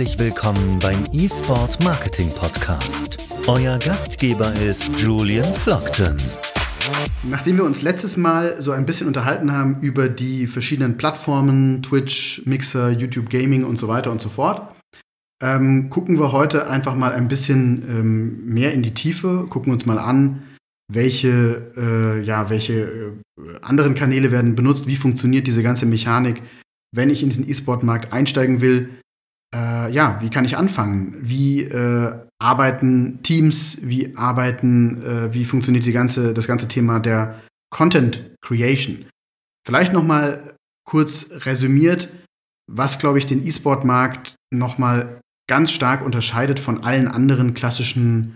Herzlich willkommen beim eSport Marketing Podcast. Euer Gastgeber ist Julian Flockton. Nachdem wir uns letztes Mal so ein bisschen unterhalten haben über die verschiedenen Plattformen, Twitch, Mixer, YouTube Gaming und so weiter und so fort, gucken wir heute einfach mal ein bisschen mehr in die Tiefe, gucken uns mal an, welche anderen Kanäle werden benutzt, wie funktioniert diese ganze Mechanik, wenn ich in diesen E-Sport-Markt einsteigen will. Wie kann ich anfangen? Wie arbeiten Teams? Wie funktioniert das ganze Thema der Content Creation? Vielleicht noch mal kurz resümiert, was, glaube ich, den E-Sport-Markt noch mal ganz stark unterscheidet von allen anderen klassischen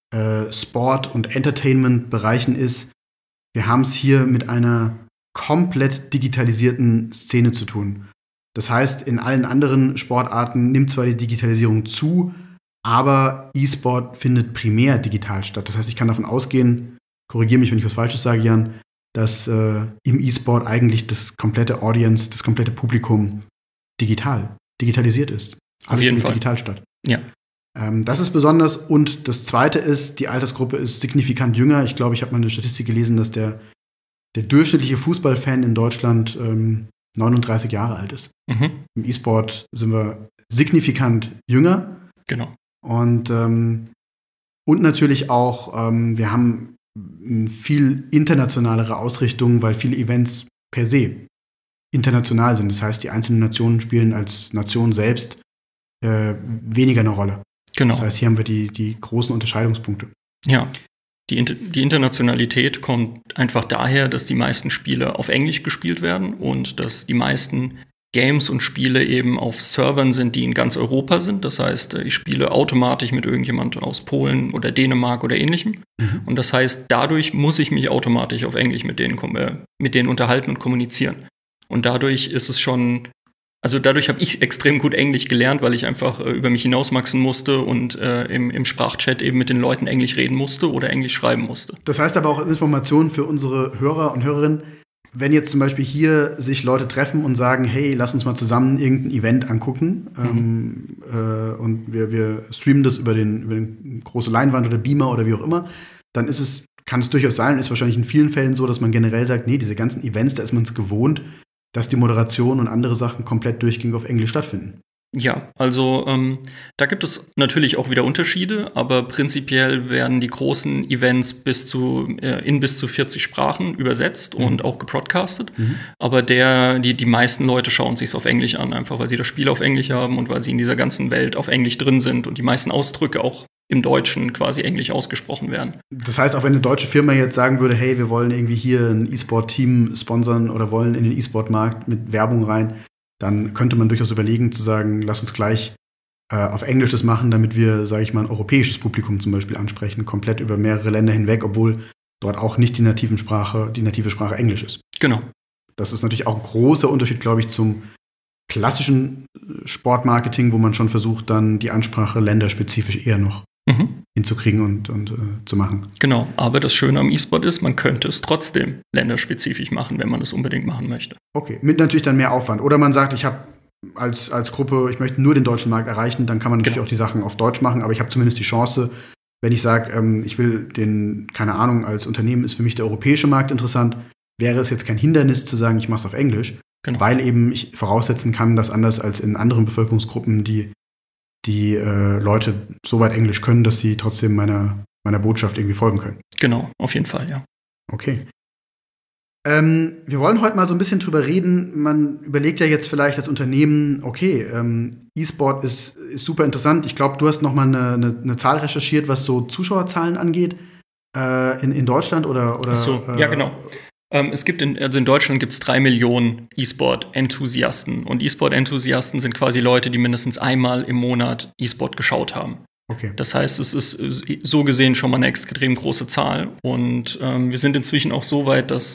Sport- und Entertainment-Bereichen ist, wir haben es hier mit einer komplett digitalisierten Szene zu tun. Das heißt, in allen anderen Sportarten nimmt zwar die Digitalisierung zu, aber E-Sport findet primär digital statt. Das heißt, ich kann davon ausgehen, korrigiere mich, wenn ich was Falsches sage, Jan, dass im E-Sport eigentlich das komplette Audience, das komplette Publikum digitalisiert ist. Auf jeden Fall. Digital statt. Ja. Das ist besonders. Und das Zweite ist, die Altersgruppe ist signifikant jünger. Ich glaube, ich habe mal eine Statistik gelesen, dass der durchschnittliche Fußballfan in Deutschland 39 Jahre alt ist. Mhm. Im E-Sport sind wir signifikant jünger. Genau. Und natürlich auch, wir haben eine viel internationalere Ausrichtung, weil viele Events per se international sind. Das heißt, die einzelnen Nationen spielen als Nation selbst weniger eine Rolle. Genau. Das heißt, hier haben wir die großen Unterscheidungspunkte. Ja. Die Internationalität kommt einfach daher, dass die meisten Spiele auf Englisch gespielt werden und dass die meisten Games und Spiele eben auf Servern sind, die in ganz Europa sind. Das heißt, ich spiele automatisch mit irgendjemand aus Polen oder Dänemark oder Ähnlichem. Mhm. Und das heißt, dadurch muss ich mich automatisch auf Englisch mit denen unterhalten und kommunizieren. Und dadurch ist es schon... Also dadurch habe ich extrem gut Englisch gelernt, weil ich einfach über mich hinauswachsen musste und im Sprachchat eben mit den Leuten Englisch reden musste oder Englisch schreiben musste. Das heißt aber auch Informationen für unsere Hörer und Hörerinnen, wenn jetzt zum Beispiel hier sich Leute treffen und sagen, hey, lass uns mal zusammen irgendein Event angucken und wir streamen das über den große Leinwand oder Beamer oder wie auch immer, dann kann es durchaus sein, ist wahrscheinlich in vielen Fällen so, dass man generell sagt, nee, diese ganzen Events, da ist man es gewohnt, dass die Moderation und andere Sachen komplett durchgängig auf Englisch stattfinden. Ja, also da gibt es natürlich auch wieder Unterschiede, aber prinzipiell werden die großen Events bis zu 40 Sprachen übersetzt und auch gebroadcastet. Mhm. Aber die meisten Leute schauen sich es auf Englisch an, einfach weil sie das Spiel auf Englisch haben und weil sie in dieser ganzen Welt auf Englisch drin sind und die meisten Ausdrücke auch im Deutschen quasi Englisch ausgesprochen werden. Das heißt, auch wenn eine deutsche Firma jetzt sagen würde, hey, wir wollen irgendwie hier ein E-Sport-Team sponsern oder wollen in den E-Sport-Markt mit Werbung rein, dann könnte man durchaus überlegen zu sagen, lass uns gleich auf Englisch das machen, damit wir, sage ich mal, ein europäisches Publikum zum Beispiel ansprechen, komplett über mehrere Länder hinweg, obwohl dort auch nicht die native Sprache Englisch ist. Genau. Das ist natürlich auch ein großer Unterschied, glaube ich, zum klassischen Sportmarketing, wo man schon versucht, dann die Ansprache länderspezifisch eher noch hinzukriegen und zu machen. Genau, aber das Schöne am E-Sport ist, man könnte es trotzdem länderspezifisch machen, wenn man es unbedingt machen möchte. Okay, mit natürlich dann mehr Aufwand. Oder man sagt, ich habe als Gruppe, ich möchte nur den deutschen Markt erreichen, dann kann man natürlich auch die Sachen auf Deutsch machen, aber ich habe zumindest die Chance, wenn ich sage, ich will keine Ahnung, als Unternehmen ist für mich der europäische Markt interessant, wäre es jetzt kein Hindernis zu sagen, ich mache es auf Englisch, weil eben ich voraussetzen kann, dass anders als in anderen Bevölkerungsgruppen die Leute so weit Englisch können, dass sie trotzdem meiner Botschaft irgendwie folgen können. Genau, auf jeden Fall, ja. Okay. Wir wollen heute mal so ein bisschen drüber reden. Man überlegt ja jetzt vielleicht als Unternehmen, okay, E-Sport ist super interessant. Ich glaube, du hast noch mal eine Zahl recherchiert, was so Zuschauerzahlen angeht in Deutschland oder? Ach so, ja, genau. In Deutschland gibt es 3 Millionen E-Sport-Enthusiasten. Und E-Sport-Enthusiasten sind quasi Leute, die mindestens einmal im Monat E-Sport geschaut haben. Okay. Das heißt, es ist so gesehen schon mal eine extrem große Zahl. Und wir sind inzwischen auch so weit, dass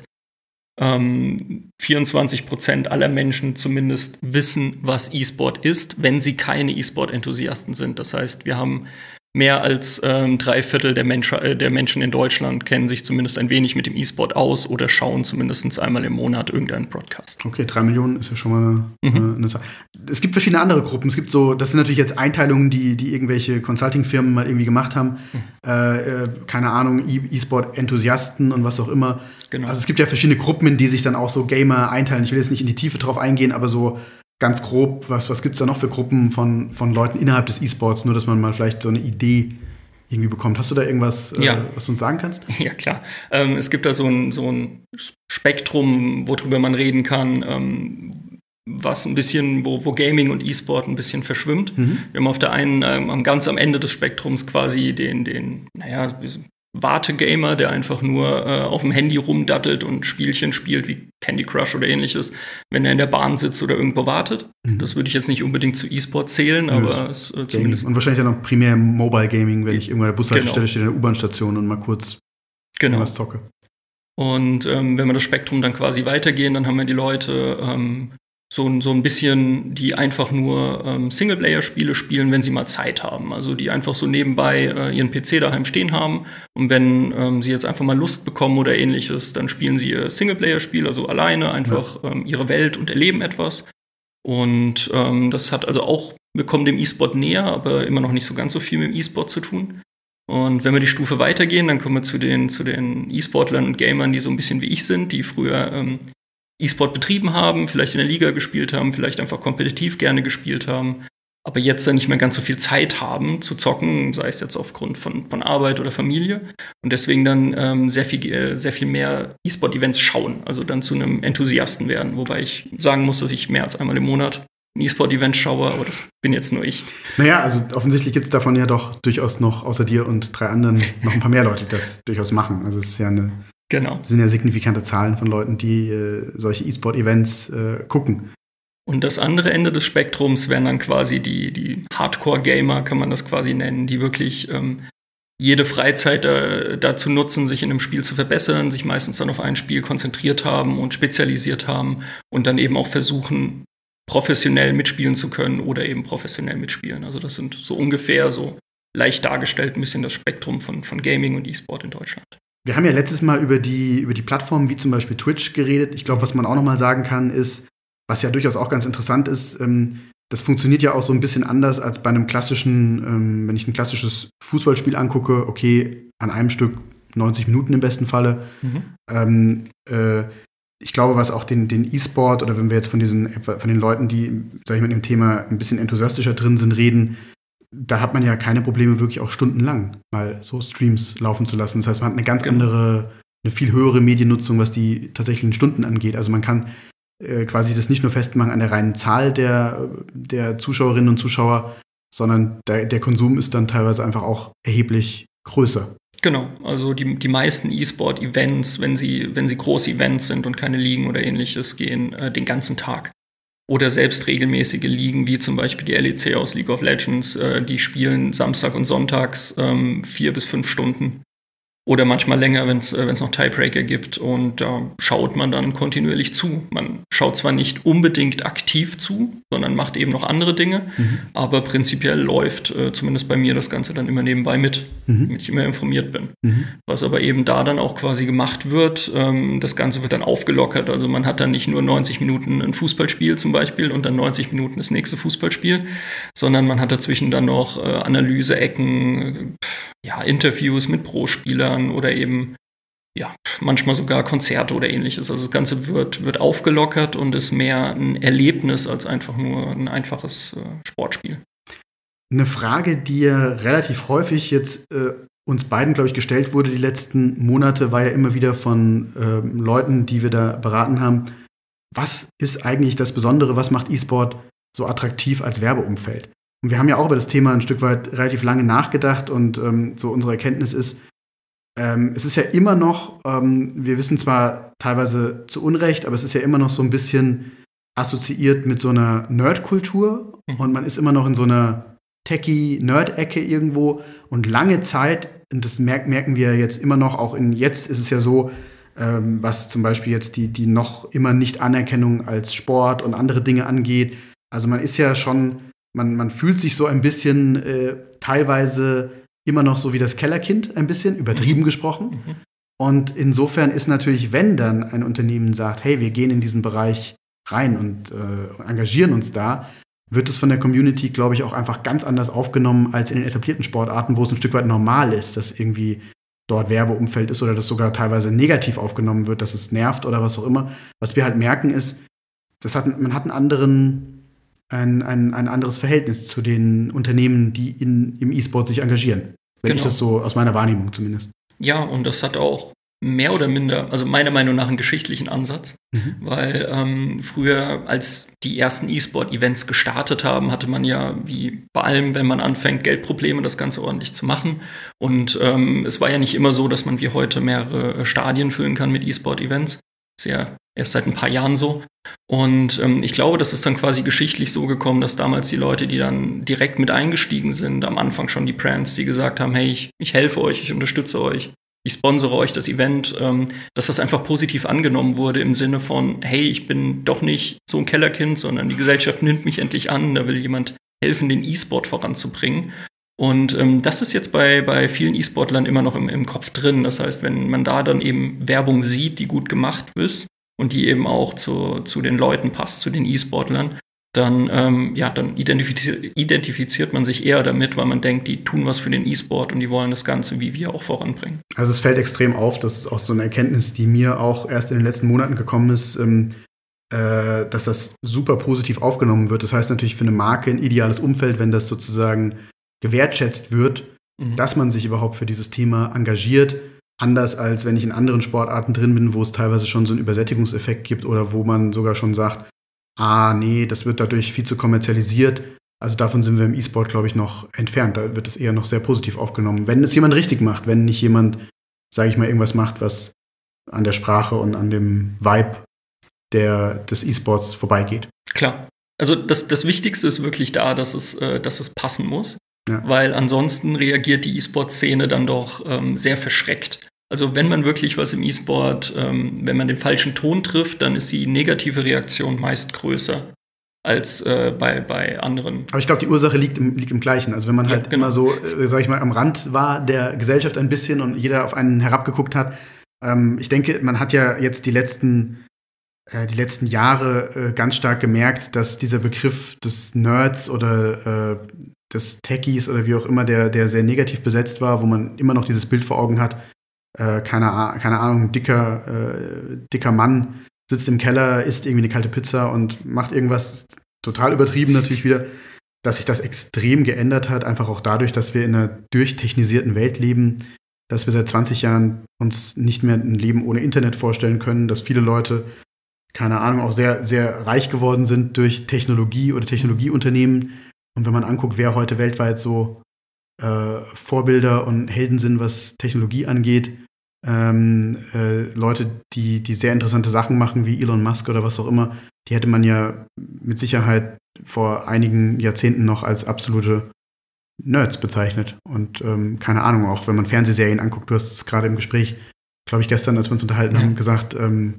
24% aller Menschen zumindest wissen, was E-Sport ist, wenn sie keine E-Sport-Enthusiasten sind. Das heißt, wir haben mehr als 3/4 der Menschen in Deutschland kennen sich zumindest ein wenig mit dem E-Sport aus oder schauen zumindest einmal im Monat irgendeinen Broadcast. Okay, 3 Millionen ist ja schon mal eine Zahl. Es gibt verschiedene andere Gruppen. Es gibt so, das sind natürlich jetzt Einteilungen, die irgendwelche Consulting-Firmen mal irgendwie gemacht haben. Keine Ahnung, E-Sport-Enthusiasten und was auch immer. Genau. Also es gibt ja verschiedene Gruppen, in die sich dann auch so Gamer einteilen. Ich will jetzt nicht in die Tiefe drauf eingehen, aber so ganz grob, was gibt es da noch für Gruppen von Leuten innerhalb des E-Sports, nur dass man mal vielleicht so eine Idee irgendwie bekommt. Hast du da irgendwas, was du uns sagen kannst? Ja, klar. Es gibt da so ein Spektrum, worüber man reden kann, was ein bisschen, wo Gaming und E-Sport ein bisschen verschwimmt. Wir haben auf der einen, ganz am Ende des Spektrums quasi den Wartegamer, der einfach nur auf dem Handy rumdattelt und Spielchen spielt wie Candy Crush oder ähnliches, wenn er in der Bahn sitzt oder irgendwo wartet. Das würde ich jetzt nicht unbedingt zu E-Sport zählen, aber zumindest. Und wahrscheinlich dann noch primär Mobile Gaming, wenn ich irgendwo an der Bushaltestelle stehe, in der U-Bahn-Station und mal kurz was zocke. Und wenn wir das Spektrum dann quasi weitergehen, dann haben wir die Leute so ein bisschen, die einfach nur Singleplayer-Spiele spielen, wenn sie mal Zeit haben. Also die einfach so nebenbei ihren PC daheim stehen haben. Und wenn sie jetzt einfach mal Lust bekommen oder ähnliches, dann spielen sie ihr Singleplayer-Spiel, also alleine, einfach ihre Welt und erleben etwas. Und das hat also auch, wir kommen dem E-Sport näher, aber immer noch nicht so ganz so viel mit dem E-Sport zu tun. Und wenn wir die Stufe weitergehen, dann kommen wir zu den E-Sportlern und Gamern, die so ein bisschen wie ich sind, die früher E-Sport betrieben haben, vielleicht in der Liga gespielt haben, vielleicht einfach kompetitiv gerne gespielt haben, aber jetzt dann nicht mehr ganz so viel Zeit haben zu zocken, sei es jetzt aufgrund von Arbeit oder Familie und deswegen dann sehr viel mehr E-Sport-Events schauen, also dann zu einem Enthusiasten werden, wobei ich sagen muss, dass ich mehr als einmal im Monat ein E-Sport-Event schaue, aber das bin jetzt nur ich. Naja, also offensichtlich gibt es davon ja doch durchaus noch, außer dir und 3 anderen, noch ein paar mehr Leute, die das durchaus machen. Also es ist ja sind ja signifikante Zahlen von Leuten, die solche E-Sport-Events gucken. Und das andere Ende des Spektrums wären dann quasi die Hardcore-Gamer, kann man das quasi nennen, die wirklich jede Freizeit dazu nutzen, sich in einem Spiel zu verbessern, sich meistens dann auf ein Spiel konzentriert haben und spezialisiert haben und dann eben auch versuchen, professionell mitspielen zu können oder eben professionell mitspielen. Also das sind so ungefähr so leicht dargestellt ein bisschen das Spektrum von Gaming und E-Sport in Deutschland. Wir haben ja letztes Mal über die Plattformen wie zum Beispiel Twitch geredet. Ich glaube, was man auch noch mal sagen kann, ist, was ja durchaus auch ganz interessant ist, das funktioniert ja auch so ein bisschen anders als bei einem klassischen, wenn ich ein klassisches Fußballspiel angucke, okay, an einem Stück 90 Minuten im besten Falle. Ich glaube, was auch den E-Sport oder wenn wir jetzt von den Leuten, die, sag ich mal, im Thema ein bisschen enthusiastischer drin sind, reden, da hat man ja keine Probleme, wirklich auch stundenlang mal so Streams laufen zu lassen. Das heißt, man hat eine ganz andere, eine viel höhere Mediennutzung, was die tatsächlichen Stunden angeht. Also man kann quasi das nicht nur festmachen an der reinen Zahl der Zuschauerinnen und Zuschauer, sondern der Konsum ist dann teilweise einfach auch erheblich größer. Genau, also die meisten E-Sport-Events, wenn sie große Events sind und keine Ligen oder ähnliches, gehen den ganzen Tag. Oder selbst regelmäßige Ligen, wie zum Beispiel die LEC aus League of Legends, die spielen Samstag und Sonntags 4 bis 5 Stunden. Oder manchmal länger, wenn es noch Tiebreaker gibt. Und da schaut man dann kontinuierlich zu. Man schaut zwar nicht unbedingt aktiv zu, sondern macht eben noch andere Dinge. Aber prinzipiell läuft zumindest bei mir das Ganze dann immer nebenbei mit, damit ich immer informiert bin. Was aber eben da dann auch quasi gemacht wird, das Ganze wird dann aufgelockert. Also man hat dann nicht nur 90 Minuten ein Fußballspiel zum Beispiel und dann 90 Minuten das nächste Fußballspiel, sondern man hat dazwischen dann noch Analyse-Ecken, Interviews mit Pro-Spielern oder eben manchmal sogar Konzerte oder ähnliches. Also das Ganze wird aufgelockert und ist mehr ein Erlebnis als einfach nur ein einfaches Sportspiel. Eine Frage, die ja relativ häufig jetzt uns beiden, glaube ich, gestellt wurde die letzten Monate, war ja immer wieder von Leuten, die wir da beraten haben. Was ist eigentlich das Besondere? Was macht E-Sport so attraktiv als Werbeumfeld? Und wir haben ja auch über das Thema ein Stück weit relativ lange nachgedacht und so unsere Erkenntnis ist, es ist ja immer noch, wir wissen zwar teilweise zu Unrecht, aber es ist ja immer noch so ein bisschen assoziiert mit so einer Nerd-Kultur und man ist immer noch in so einer Techie-Nerd-Ecke irgendwo und lange Zeit, und das merken wir jetzt immer noch, auch jetzt ist es ja so, was zum Beispiel jetzt die noch immer Nicht-Anerkennung als Sport und andere Dinge angeht. Also man ist ja schon, man fühlt sich so ein bisschen teilweise immer noch so wie das Kellerkind, ein bisschen übertrieben gesprochen. Und insofern ist natürlich, wenn dann ein Unternehmen sagt, hey, wir gehen in diesen Bereich rein und engagieren uns da, wird es von der Community, glaube ich, auch einfach ganz anders aufgenommen als in den etablierten Sportarten, wo es ein Stück weit normal ist, dass irgendwie dort Werbeumfeld ist oder das sogar teilweise negativ aufgenommen wird, dass es nervt oder was auch immer. Was wir halt merken ist, man hat ein anderes Verhältnis zu den Unternehmen, die im E-Sport sich engagieren. Wenn ich das so aus meiner Wahrnehmung zumindest. Ja, und das hat auch mehr oder minder, also meiner Meinung nach, einen geschichtlichen Ansatz. Weil früher, als die ersten E-Sport-Events gestartet haben, hatte man ja, wie bei allem, wenn man anfängt, Geldprobleme, das Ganze ordentlich zu machen. Und es war ja nicht immer so, dass man wie heute mehrere Stadien füllen kann mit E-Sport-Events. Ist ja erst seit ein paar Jahren so. Und ich glaube, das ist dann quasi geschichtlich so gekommen, dass damals die Leute, die dann direkt mit eingestiegen sind, am Anfang schon die Brands, die gesagt haben, hey, ich helfe euch, ich unterstütze euch, ich sponsere euch das Event, dass das einfach positiv angenommen wurde im Sinne von, hey, ich bin doch nicht so ein Kellerkind, sondern die Gesellschaft nimmt mich endlich an, da will jemand helfen, den E-Sport voranzubringen. Und das ist jetzt bei vielen E-Sportlern immer noch im Kopf drin. Das heißt, wenn man da dann eben Werbung sieht, die gut gemacht ist und die eben auch zu den Leuten passt, zu den E-Sportlern, dann identifiziert man sich eher damit, weil man denkt, die tun was für den E-Sport und die wollen das Ganze wie wir auch voranbringen. Also es fällt extrem auf, das ist auch so eine Erkenntnis, die mir auch erst in den letzten Monaten gekommen ist, dass das super positiv aufgenommen wird. Das heißt natürlich für eine Marke ein ideales Umfeld, wenn das sozusagen gewertschätzt wird, dass man sich überhaupt für dieses Thema engagiert. Anders als wenn ich in anderen Sportarten drin bin, wo es teilweise schon so einen Übersättigungseffekt gibt oder wo man sogar schon sagt, nee, das wird dadurch viel zu kommerzialisiert. Also davon sind wir im E-Sport, glaube ich, noch entfernt. Da wird es eher noch sehr positiv aufgenommen. Wenn es jemand richtig macht, wenn nicht jemand, sage ich mal, irgendwas macht, was an der Sprache und an dem Vibe des E-Sports vorbeigeht. Klar. Also das Wichtigste ist wirklich da, dass es passen muss. Ja. Weil ansonsten reagiert die E-Sport-Szene dann doch sehr verschreckt. Also wenn man wirklich was im E-Sport, wenn man den falschen Ton trifft, dann ist die negative Reaktion meist größer als bei anderen. Aber ich glaube, die Ursache liegt im Gleichen. Also wenn man halt immer so, sag ich mal, am Rand war der Gesellschaft ein bisschen und jeder auf einen herabgeguckt hat. Ich denke, man hat ja jetzt die letzten Jahre ganz stark gemerkt, dass dieser Begriff des Nerds oder des Techies oder wie auch immer, der sehr negativ besetzt war, wo man immer noch dieses Bild vor Augen hat, keine Ahnung, dicker Mann sitzt im Keller, isst irgendwie eine kalte Pizza und macht irgendwas total übertrieben natürlich wieder, dass sich das extrem geändert hat, einfach auch dadurch, dass wir in einer durchtechnisierten Welt leben, dass wir seit 20 Jahren uns nicht mehr ein Leben ohne Internet vorstellen können, dass viele Leute, keine Ahnung, auch sehr, sehr reich geworden sind durch Technologie oder Technologieunternehmen. Und wenn man anguckt, wer heute weltweit so Vorbilder und Helden sind, was Technologie angeht, Leute, die sehr interessante Sachen machen, wie Elon Musk oder was auch immer, die hätte man ja mit Sicherheit vor einigen Jahrzehnten noch als absolute Nerds bezeichnet. Und keine Ahnung, auch wenn man Fernsehserien anguckt, du hast es gerade im Gespräch, glaube ich, gestern, als wir uns unterhalten haben, gesagt,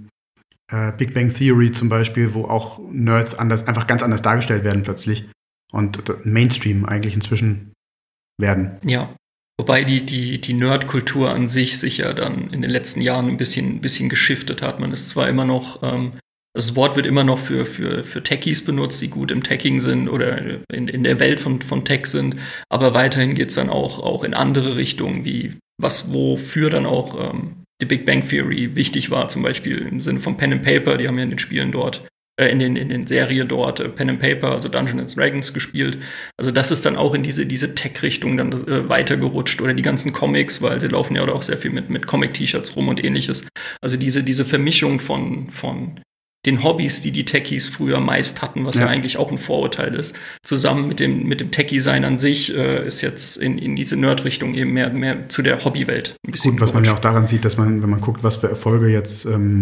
Big Bang Theory zum Beispiel, wo auch Nerds einfach ganz anders dargestellt werden plötzlich und Mainstream eigentlich inzwischen werden. Ja, wobei die Nerd-Kultur an sich ja dann in den letzten Jahren ein bisschen geschiftet hat. Man ist zwar immer noch, das Wort wird immer noch für Techies benutzt, die gut im Teching sind oder in der Welt von Tech sind, aber weiterhin geht es dann auch in andere Richtungen, wofür dann auch die Big Bang Theory wichtig war, zum Beispiel im Sinne von Pen and Paper, die haben ja in den Spielen dort, in den Serien dort Pen and Paper, also Dungeons & Dragons gespielt. Also das ist dann auch in diese Tech-Richtung dann weitergerutscht oder die ganzen Comics, weil sie laufen ja auch sehr viel mit Comic-T-Shirts rum und ähnliches. Also diese Vermischung von den Hobbys, die Techies früher meist hatten, was ja eigentlich auch ein Vorurteil ist, zusammen mit dem Techie-Sein an sich, ist jetzt in diese Nerd-Richtung eben mehr zu der Hobbywelt ein bisschen gut, was man ja auch daran sieht, dass man, wenn man guckt, was für Erfolge jetzt,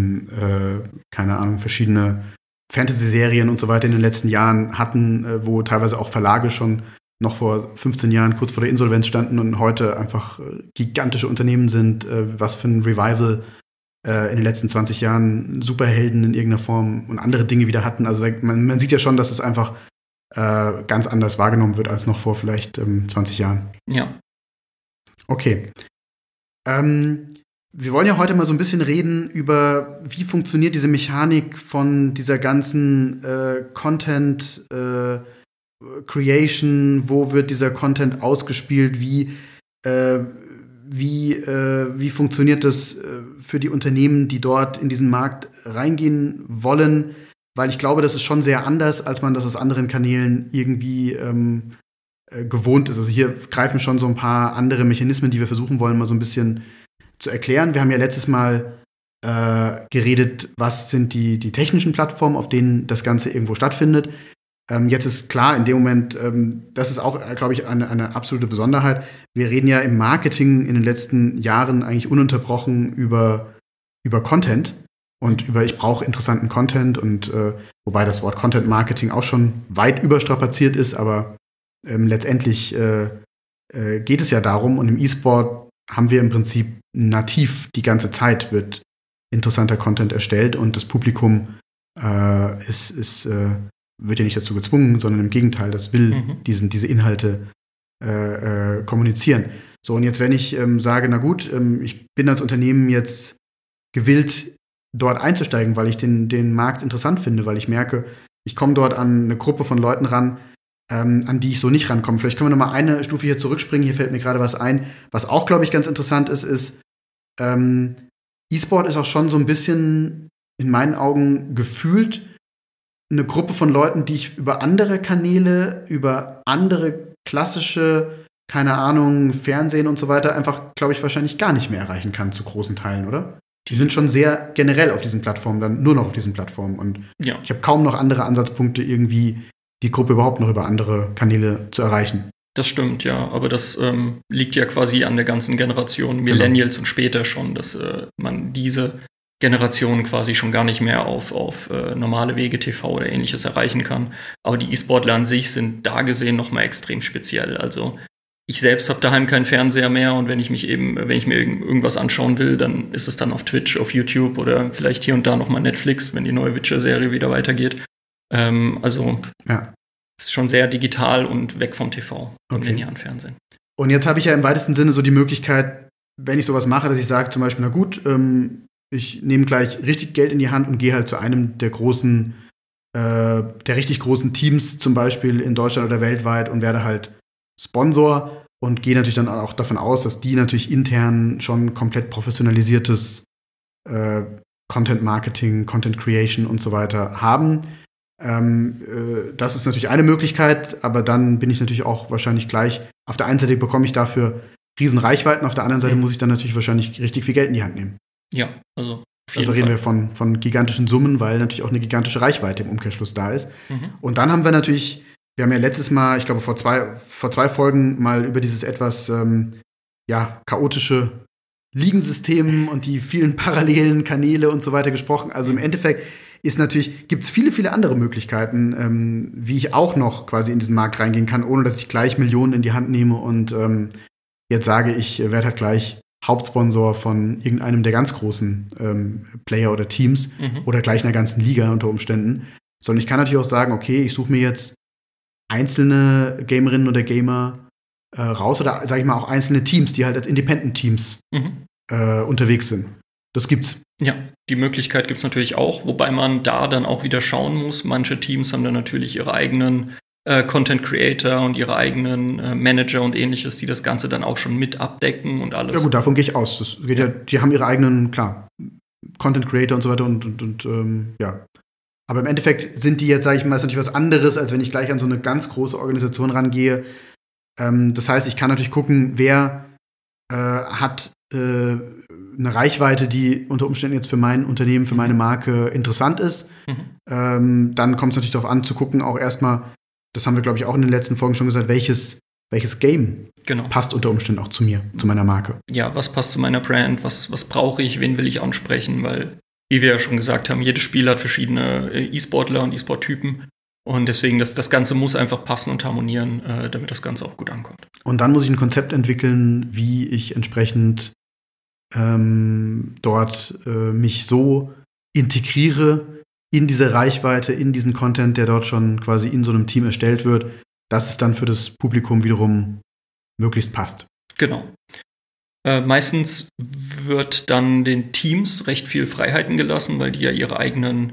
keine Ahnung, verschiedene Fantasy-Serien und so weiter in den letzten Jahren hatten, wo teilweise auch Verlage schon noch vor 15 Jahren kurz vor der Insolvenz standen und heute einfach gigantische Unternehmen sind, was für ein Revival in den letzten 20 Jahren Superhelden in irgendeiner Form und andere Dinge wieder hatten. Also man sieht ja schon, dass es einfach ganz anders wahrgenommen wird als noch vor vielleicht 20 Jahren. Ja. Okay. Wir wollen ja heute mal so ein bisschen reden über, wie funktioniert diese Mechanik von dieser ganzen Content Creation, wo wird dieser Content ausgespielt, wie funktioniert das für die Unternehmen, die dort in diesen Markt reingehen wollen, weil ich glaube, das ist schon sehr anders, als man das aus anderen Kanälen irgendwie gewohnt ist. Also hier greifen schon so ein paar andere Mechanismen, die wir versuchen wollen, mal so ein bisschen zu erklären. Wir haben ja letztes Mal geredet, was sind die technischen Plattformen, auf denen das Ganze irgendwo stattfindet. Jetzt ist klar, in dem Moment, das ist auch, glaube ich, eine absolute Besonderheit. Wir reden ja im Marketing in den letzten Jahren eigentlich ununterbrochen über Content und ich brauche interessanten Content und wobei das Wort Content Marketing auch schon weit überstrapaziert ist, aber letztendlich geht es ja darum, und im E-Sport haben wir im Prinzip nativ die ganze Zeit wird interessanter Content erstellt und das Publikum wird ja nicht dazu gezwungen, sondern im Gegenteil, das will diese Inhalte kommunizieren. So, und jetzt, wenn ich sage, na gut, ich bin als Unternehmen jetzt gewillt, dort einzusteigen, weil ich den Markt interessant finde, weil ich merke, ich komme dort an eine Gruppe von Leuten ran, an die ich so nicht rankomme. Vielleicht können wir noch mal eine Stufe hier zurückspringen. Hier fällt mir gerade was ein. Was auch, glaube ich, ganz interessant ist, E-Sport ist auch schon so ein bisschen in meinen Augen gefühlt eine Gruppe von Leuten, die ich über andere Kanäle, über andere klassische, keine Ahnung, Fernsehen und so weiter einfach, glaube ich, wahrscheinlich gar nicht mehr erreichen kann zu großen Teilen, oder? Die sind schon sehr generell auf diesen Plattformen, dann nur noch auf diesen Plattformen. Und ja, ich habe kaum noch andere Ansatzpunkte, irgendwie die Gruppe überhaupt noch über andere Kanäle zu erreichen. Das stimmt, ja. Aber das liegt ja quasi an der ganzen Generation Millennials und später schon, dass man diese Generation quasi schon gar nicht mehr auf normale Wege TV oder Ähnliches erreichen kann. Aber die E-Sportler an sich sind da gesehen noch mal extrem speziell. Also ich selbst habe daheim keinen Fernseher mehr und wenn ich mir irgendwas anschauen will, dann ist es dann auf Twitch, auf YouTube oder vielleicht hier und da noch mal Netflix, wenn die neue Witcher-Serie wieder weitergeht. Also ist schon sehr digital und weg vom TV, vom linearen Fernsehen. Und jetzt habe ich ja im weitesten Sinne so die Möglichkeit, wenn ich sowas mache, dass ich sage zum Beispiel, na gut, ich nehme gleich richtig Geld in die Hand und gehe halt zu einem der richtig großen Teams, zum Beispiel in Deutschland oder weltweit, und werde halt Sponsor und gehe natürlich dann auch davon aus, dass die natürlich intern schon komplett professionalisiertes Content Marketing, Content Creation und so weiter haben. Das ist natürlich eine Möglichkeit, aber dann bin ich natürlich auch wahrscheinlich gleich, auf der einen Seite bekomme ich dafür riesen Reichweiten, auf der anderen Seite muss ich dann natürlich wahrscheinlich richtig viel Geld in die Hand nehmen. Ja, also reden wir von gigantischen Summen, weil natürlich auch eine gigantische Reichweite im Umkehrschluss da ist. Und dann haben wir natürlich, wir haben ja letztes Mal, ich glaube vor zwei Folgen mal über dieses etwas chaotische Ligensystem und die vielen parallelen Kanäle und so weiter gesprochen. Also im Endeffekt gibt es viele, viele andere Möglichkeiten, wie ich auch noch quasi in diesen Markt reingehen kann, ohne dass ich gleich Millionen in die Hand nehme und jetzt sage, ich werde halt gleich Hauptsponsor von irgendeinem der ganz großen Player oder Teams oder gleich einer ganzen Liga unter Umständen. Sondern ich kann natürlich auch sagen, okay, ich suche mir jetzt einzelne Gamerinnen oder Gamer raus oder, sage ich mal, auch einzelne Teams, die halt als Independent-Teams unterwegs sind. Das gibt's. Ja, die Möglichkeit gibt's natürlich auch, wobei man da dann auch wieder schauen muss. Manche Teams haben dann natürlich ihre eigenen Content Creator und ihre eigenen Manager und Ähnliches, die das Ganze dann auch schon mit abdecken und alles. Ja gut, davon gehe ich aus. Das geht ja, die haben ihre eigenen, klar, Content Creator und so weiter und ja. Aber im Endeffekt sind die jetzt, sage ich mal, ist natürlich was anderes, als wenn ich gleich an so eine ganz große Organisation rangehe. Das heißt, ich kann natürlich gucken, wer hat eine Reichweite, die unter Umständen jetzt für mein Unternehmen, für meine Marke interessant ist. Dann kommt es natürlich darauf an, zu gucken, auch erstmal, das haben wir, glaube ich, auch in den letzten Folgen schon gesagt, welches Game passt unter Umständen auch zu mir, zu meiner Marke. Ja, was passt zu meiner Brand, was brauche ich, wen will ich ansprechen, weil, wie wir ja schon gesagt haben, jedes Spiel hat verschiedene E-Sportler und E-Sport-Typen. Und deswegen, das Ganze muss einfach passen und harmonieren, damit das Ganze auch gut ankommt. Und dann muss ich ein Konzept entwickeln, wie ich entsprechend dort mich so integriere in diese Reichweite, in diesen Content, der dort schon quasi in so einem Team erstellt wird, dass es dann für das Publikum wiederum möglichst passt. Genau. Meistens wird dann den Teams recht viel Freiheiten gelassen, weil die ja ihre eigenen,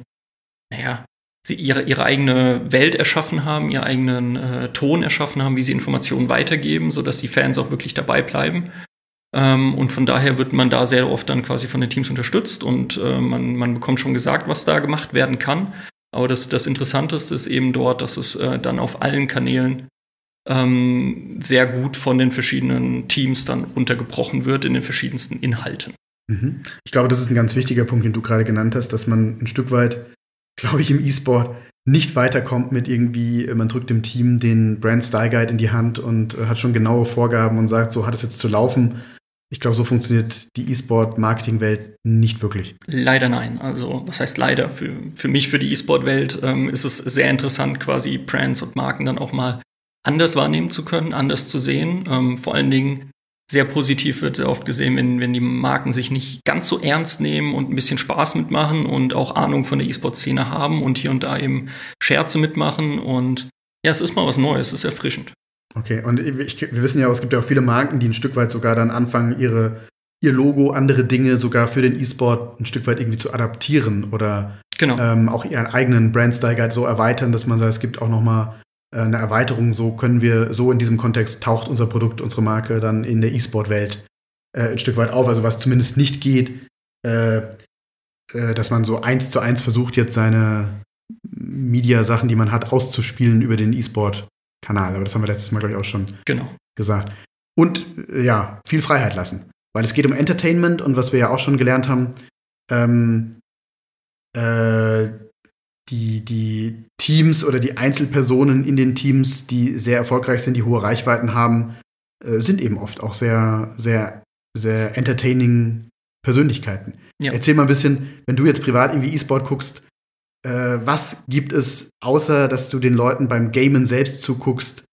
ihre eigene Welt erschaffen haben, ihren eigenen Ton erschaffen haben, wie sie Informationen weitergeben, sodass die Fans auch wirklich dabei bleiben. Und von daher wird man da sehr oft dann quasi von den Teams unterstützt und man bekommt schon gesagt, was da gemacht werden kann. Aber das Interessanteste ist eben dort, dass es dann auf allen Kanälen sehr gut von den verschiedenen Teams dann runtergebrochen wird in den verschiedensten Inhalten. Ich glaube, das ist ein ganz wichtiger Punkt, den du gerade genannt hast, dass man ein Stück weit, glaube ich, im E-Sport nicht weiterkommt mit irgendwie, man drückt dem Team den Brand Style Guide in die Hand und hat schon genaue Vorgaben und sagt, so hat es jetzt zu laufen. Ich glaube, so funktioniert die E-Sport-Marketing-Welt nicht wirklich. Leider nein. Also, was heißt leider? Für mich, für die E-Sport-Welt ist es sehr interessant, quasi Brands und Marken dann auch mal anders wahrnehmen zu können, anders zu sehen. Vor allen Dingen sehr positiv wird sehr oft gesehen, wenn die Marken sich nicht ganz so ernst nehmen und ein bisschen Spaß mitmachen und auch Ahnung von der E-Sport-Szene haben und hier und da eben Scherze mitmachen. Und ja, es ist mal was Neues, es ist erfrischend. Okay, und wir wissen ja auch, es gibt ja auch viele Marken, die ein Stück weit sogar dann anfangen, ihr Logo, andere Dinge sogar für den E-Sport ein Stück weit irgendwie zu adaptieren oder auch ihren eigenen Brand-Style-Guide so erweitern, dass man sagt, es gibt auch noch mal eine Erweiterung, so können wir, so in diesem Kontext taucht unser Produkt, unsere Marke dann in der E-Sport-Welt ein Stück weit auf. Also was zumindest nicht geht, dass man so 1:1 versucht, jetzt seine Media-Sachen, die man hat, auszuspielen über den E-Sport-Kanal. Aber das haben wir letztes Mal, glaube ich, auch schon gesagt. Und ja, viel Freiheit lassen. Weil es geht um Entertainment und was wir ja auch schon gelernt haben, die Teams oder die Einzelpersonen in den Teams, die sehr erfolgreich sind, die hohe Reichweiten haben, sind eben oft auch sehr, sehr, sehr entertaining Persönlichkeiten. Ja. Erzähl mal ein bisschen, wenn du jetzt privat irgendwie E-Sport guckst, was gibt es, außer dass du den Leuten beim Gamen selbst zuguckst,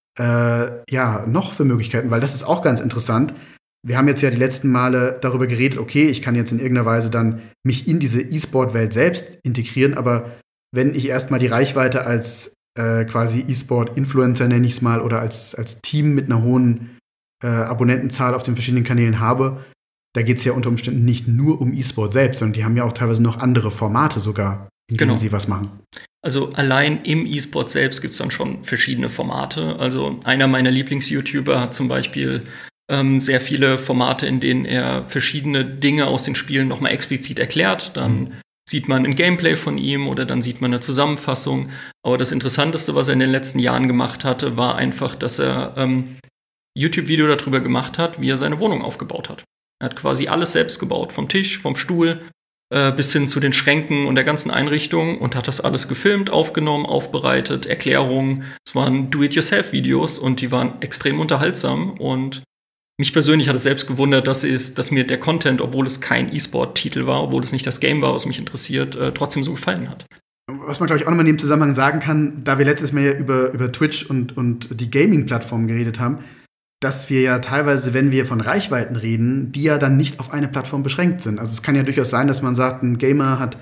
noch für Möglichkeiten? Weil das ist auch ganz interessant. Wir haben jetzt ja die letzten Male darüber geredet, okay, ich kann jetzt in irgendeiner Weise dann mich in diese E-Sport-Welt selbst integrieren, aber wenn ich erstmal die Reichweite als quasi E-Sport-Influencer, nenne ich es mal, oder als Team mit einer hohen Abonnentenzahl auf den verschiedenen Kanälen habe, da geht es ja unter Umständen nicht nur um E-Sport selbst, sondern die haben ja auch teilweise noch andere Formate sogar, in denen sie was machen. Also allein im E-Sport selbst gibt es dann schon verschiedene Formate. Also einer meiner Lieblings-YouTuber hat zum Beispiel sehr viele Formate, in denen er verschiedene Dinge aus den Spielen nochmal explizit erklärt. Dann sieht man ein Gameplay von ihm oder dann sieht man eine Zusammenfassung. Aber das Interessanteste, was er in den letzten Jahren gemacht hatte, war einfach, dass er YouTube-Video darüber gemacht hat, wie er seine Wohnung aufgebaut hat. Er hat quasi alles selbst gebaut, vom Tisch, vom Stuhl bis hin zu den Schränken und der ganzen Einrichtung und hat das alles gefilmt, aufgenommen, aufbereitet, Erklärungen. Es waren Do-it-yourself-Videos und die waren extrem unterhaltsam und mich persönlich hat es selbst gewundert, dass mir der Content, obwohl es kein E-Sport-Titel war, obwohl es nicht das Game war, was mich interessiert, trotzdem so gefallen hat. Was man, glaube ich, auch nochmal in dem Zusammenhang sagen kann, da wir letztes Mal ja über Twitch und die Gaming-Plattformen geredet haben, dass wir ja teilweise, wenn wir von Reichweiten reden, die ja dann nicht auf eine Plattform beschränkt sind. Also es kann ja durchaus sein, dass man sagt, ein Gamer hat,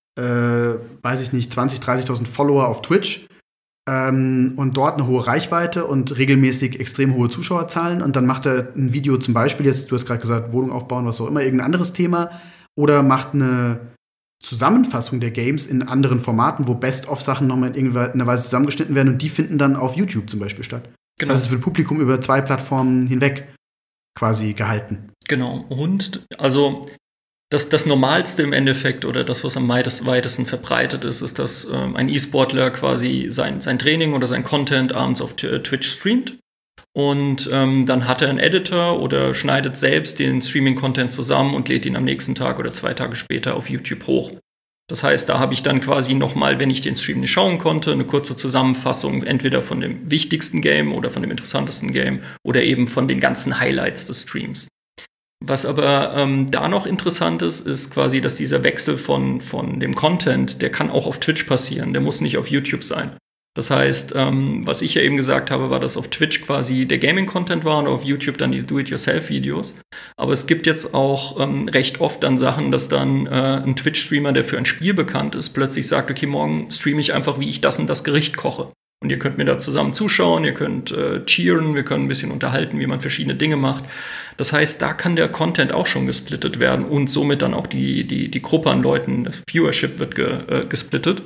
20.000, 30.000 Follower auf Twitch und dort eine hohe Reichweite und regelmäßig extrem hohe Zuschauerzahlen und dann macht er ein Video zum Beispiel, jetzt, du hast gerade gesagt, Wohnung aufbauen, was auch immer, irgendein anderes Thema oder macht eine Zusammenfassung der Games in anderen Formaten, wo Best-of-Sachen nochmal in irgendeiner Weise zusammengeschnitten werden und die finden dann auf YouTube zum Beispiel statt. Genau. Das heißt, es wird Publikum über 2 Plattformen hinweg quasi gehalten. Genau. Und also das Normalste im Endeffekt oder das, was am weitesten verbreitet ist, dass ein E-Sportler quasi sein Training oder sein Content abends auf Twitch streamt. Und dann hat er einen Editor oder schneidet selbst den Streaming-Content zusammen und lädt ihn am nächsten Tag oder 2 Tage später auf YouTube hoch. Das heißt, da habe ich dann quasi nochmal, wenn ich den Stream nicht schauen konnte, eine kurze Zusammenfassung entweder von dem wichtigsten Game oder von dem interessantesten Game oder eben von den ganzen Highlights des Streams. Was aber da noch interessant ist quasi, dass dieser Wechsel von dem Content, der kann auch auf Twitch passieren, der muss nicht auf YouTube sein. Das heißt, was ich ja eben gesagt habe, war, dass auf Twitch quasi der Gaming-Content war und auf YouTube dann die Do-it-yourself-Videos. Aber es gibt jetzt auch recht oft dann Sachen, dass dann ein Twitch-Streamer, der für ein Spiel bekannt ist, plötzlich sagt, okay, morgen streame ich einfach, wie ich das und das Gericht koche. Und ihr könnt mir da zusammen zuschauen, ihr könnt cheeren, wir können ein bisschen unterhalten, wie man verschiedene Dinge macht. Das heißt, da kann der Content auch schon gesplittet werden und somit dann auch die Gruppe an Leuten, das Viewership wird gesplittet.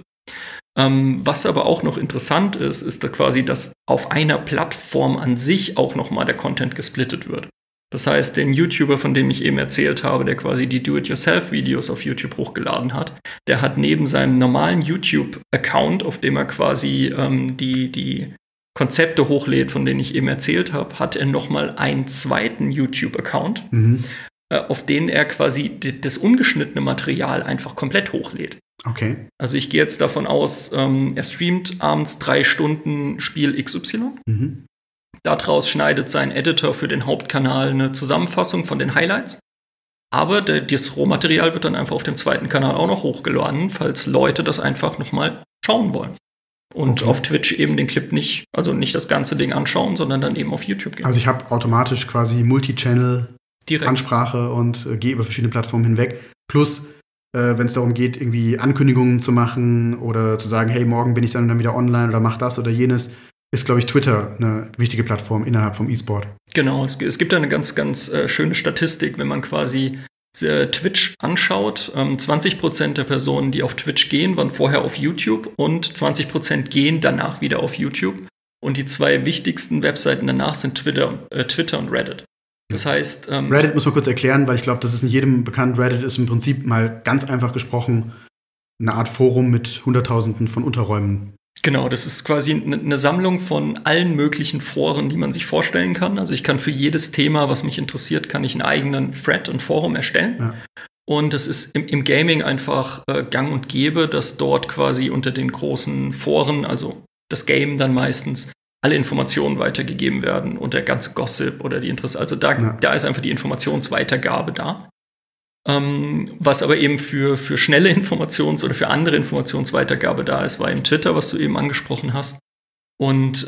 Was aber auch noch interessant ist da quasi, dass auf einer Plattform an sich auch nochmal der Content gesplittet wird. Das heißt, den YouTuber, von dem ich eben erzählt habe, der quasi die Do-it-yourself-Videos auf YouTube hochgeladen hat, der hat neben seinem normalen YouTube-Account, auf dem er quasi die Konzepte hochlädt, von denen ich eben erzählt habe, hat er nochmal einen zweiten YouTube-Account, auf den er quasi das ungeschnittene Material einfach komplett hochlädt. Okay. Also ich gehe jetzt davon aus, er streamt abends 3 Stunden Spiel XY. Daraus schneidet sein Editor für den Hauptkanal eine Zusammenfassung von den Highlights. Aber das Rohmaterial wird dann einfach auf dem zweiten Kanal auch noch hochgeladen, falls Leute das einfach nochmal schauen wollen. Und auf Twitch eben den Clip nicht das ganze Ding anschauen, sondern dann eben auf YouTube gehen. Also ich habe automatisch quasi Multi-Channel-Ansprache und gehe über verschiedene Plattformen hinweg. Plus, wenn es darum geht, irgendwie Ankündigungen zu machen oder zu sagen, hey, morgen bin ich dann wieder online oder mach das oder jenes, ist, glaube ich, Twitter eine wichtige Plattform innerhalb vom E-Sport. Genau, es gibt da eine ganz, ganz schöne Statistik, wenn man quasi Twitch anschaut. 20% der Personen, die auf Twitch gehen, waren vorher auf YouTube und 20% gehen danach wieder auf YouTube. Und die 2 wichtigsten Webseiten danach sind Twitter und Reddit. Das heißt, Reddit muss man kurz erklären, weil ich glaube, das ist nicht jedem bekannt. Reddit ist im Prinzip mal ganz einfach gesprochen eine Art Forum mit Hunderttausenden von Unterräumen. Genau, das ist quasi eine Sammlung von allen möglichen Foren, die man sich vorstellen kann. Also ich kann für jedes Thema, was mich interessiert, kann ich einen eigenen Thread und Forum erstellen. Ja. Und es ist im Gaming einfach gang und gäbe, dass dort quasi unter den großen Foren, also das Game dann meistens, alle Informationen weitergegeben werden und der ganze Gossip oder die Interesse. Also da ist einfach die Informationsweitergabe da. Was aber eben für schnelle oder für andere Informationsweitergabe da ist, war eben Twitter, was du eben angesprochen hast. Und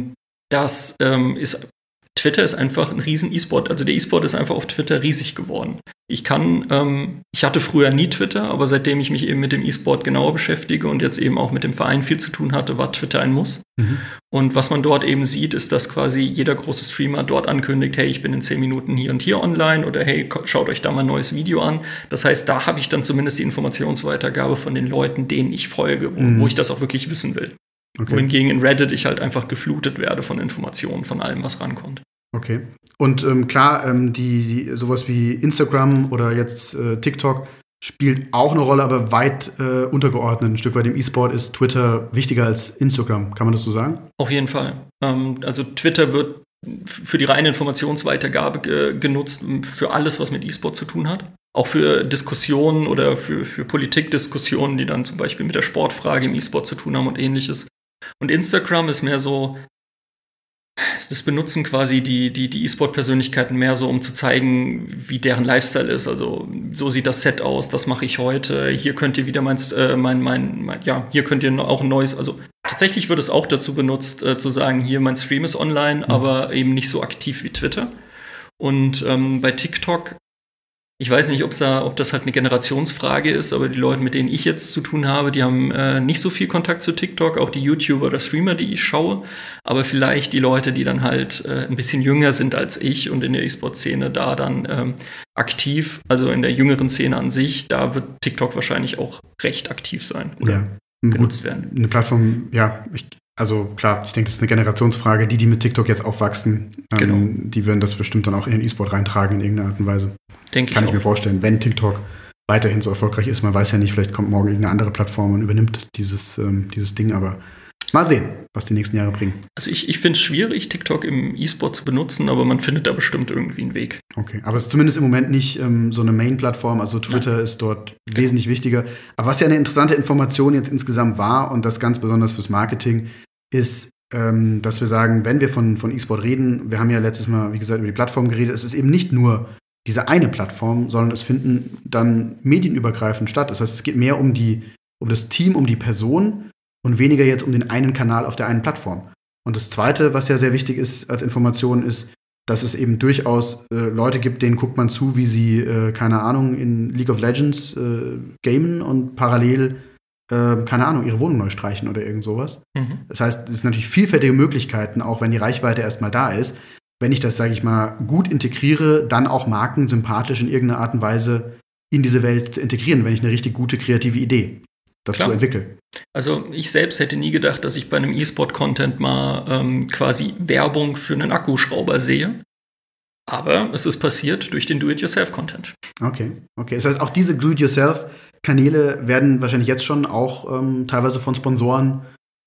Twitter ist einfach ein riesen E-Sport. Also der E-Sport ist einfach auf Twitter riesig geworden. Ich hatte früher nie Twitter, aber seitdem ich mich eben mit dem E-Sport genauer beschäftige und jetzt eben auch mit dem Verein viel zu tun hatte, war Twitter ein Muss. Und was man dort eben sieht, ist, dass quasi jeder große Streamer dort ankündigt, hey, ich bin in 10 Minuten hier und hier online oder hey, schaut euch da mal ein neues Video an. Das heißt, da habe ich dann zumindest die Informationsweitergabe von den Leuten, denen ich folge, wo ich das auch wirklich wissen will. Okay. Wohingegen in Reddit ich halt einfach geflutet werde von Informationen, von allem, was rankommt. Okay. Und klar, die sowas wie Instagram oder jetzt TikTok spielt auch eine Rolle, aber weit untergeordnet. Ein Stück weit im E-Sport ist Twitter wichtiger als Instagram. Kann man das so sagen? Auf jeden Fall. Also Twitter wird für die reine Informationsweitergabe genutzt, für alles, was mit E-Sport zu tun hat. Auch für Diskussionen oder für Politikdiskussionen, die dann zum Beispiel mit der Sportfrage im E-Sport zu tun haben und ähnliches. Und Instagram ist mehr so, das benutzen quasi die E-Sport-Persönlichkeiten mehr so, um zu zeigen, wie deren Lifestyle ist. Also so sieht das Set aus, das mache ich heute. Hier könnt ihr wieder hier könnt ihr auch ein neues, also tatsächlich wird es auch dazu benutzt, zu sagen, hier mein Stream ist online, aber eben nicht so aktiv wie Twitter. Und bei TikTok, ich weiß nicht, ob das halt eine Generationsfrage ist, aber die Leute, mit denen ich jetzt zu tun habe, die haben nicht so viel Kontakt zu TikTok, auch die YouTuber oder Streamer, die ich schaue, aber vielleicht die Leute, die dann halt ein bisschen jünger sind als ich und in der E-Sport-Szene da dann aktiv, also in der jüngeren Szene an sich, da wird TikTok wahrscheinlich auch recht aktiv sein oder genutzt werden. Eine Plattform, also klar, ich denke, das ist eine Generationsfrage. Die mit TikTok jetzt aufwachsen, die werden das bestimmt dann auch in den E-Sport reintragen in irgendeiner Art und Weise. Kann ich mir vorstellen, wenn TikTok weiterhin so erfolgreich ist. Man weiß ja nicht, vielleicht kommt morgen irgendeine andere Plattform und übernimmt dieses Ding, aber mal sehen, was die nächsten Jahre bringen. Also ich finde es schwierig, TikTok im E-Sport zu benutzen, aber man findet da bestimmt irgendwie einen Weg. Okay, aber es ist zumindest im Moment nicht so eine Main-Plattform, also Twitter ist dort wesentlich wichtiger. Aber was ja eine interessante Information jetzt insgesamt war und das ganz besonders fürs Marketing, ist, dass wir sagen, wenn wir von E-Sport reden, wir haben ja letztes Mal, wie gesagt, über die Plattform geredet, es ist eben nicht nur diese eine Plattform, sondern es finden dann medienübergreifend statt. Das heißt, es geht mehr um das Team, um die Person und weniger jetzt um den einen Kanal auf der einen Plattform. Und das Zweite, was ja sehr wichtig ist als Information, ist, dass es eben durchaus Leute gibt, denen guckt man zu, wie sie, keine Ahnung, in League of Legends gamen und parallel keine Ahnung, ihre Wohnung neu streichen oder irgend sowas. Das heißt, es sind natürlich vielfältige Möglichkeiten, auch wenn die Reichweite erstmal da ist. Wenn ich das, sage ich mal, gut integriere, dann auch Marken sympathisch in irgendeiner Art und Weise in diese Welt zu integrieren, wenn ich eine richtig gute kreative Idee dazu entwickle. Also ich selbst hätte nie gedacht, dass ich bei einem E-Sport-Content mal quasi Werbung für einen Akkuschrauber sehe. Aber es ist passiert durch den Do-it-yourself-Content. Okay. Das heißt, auch diese Do-it-yourself-Kanäle werden wahrscheinlich jetzt schon auch teilweise von Sponsoren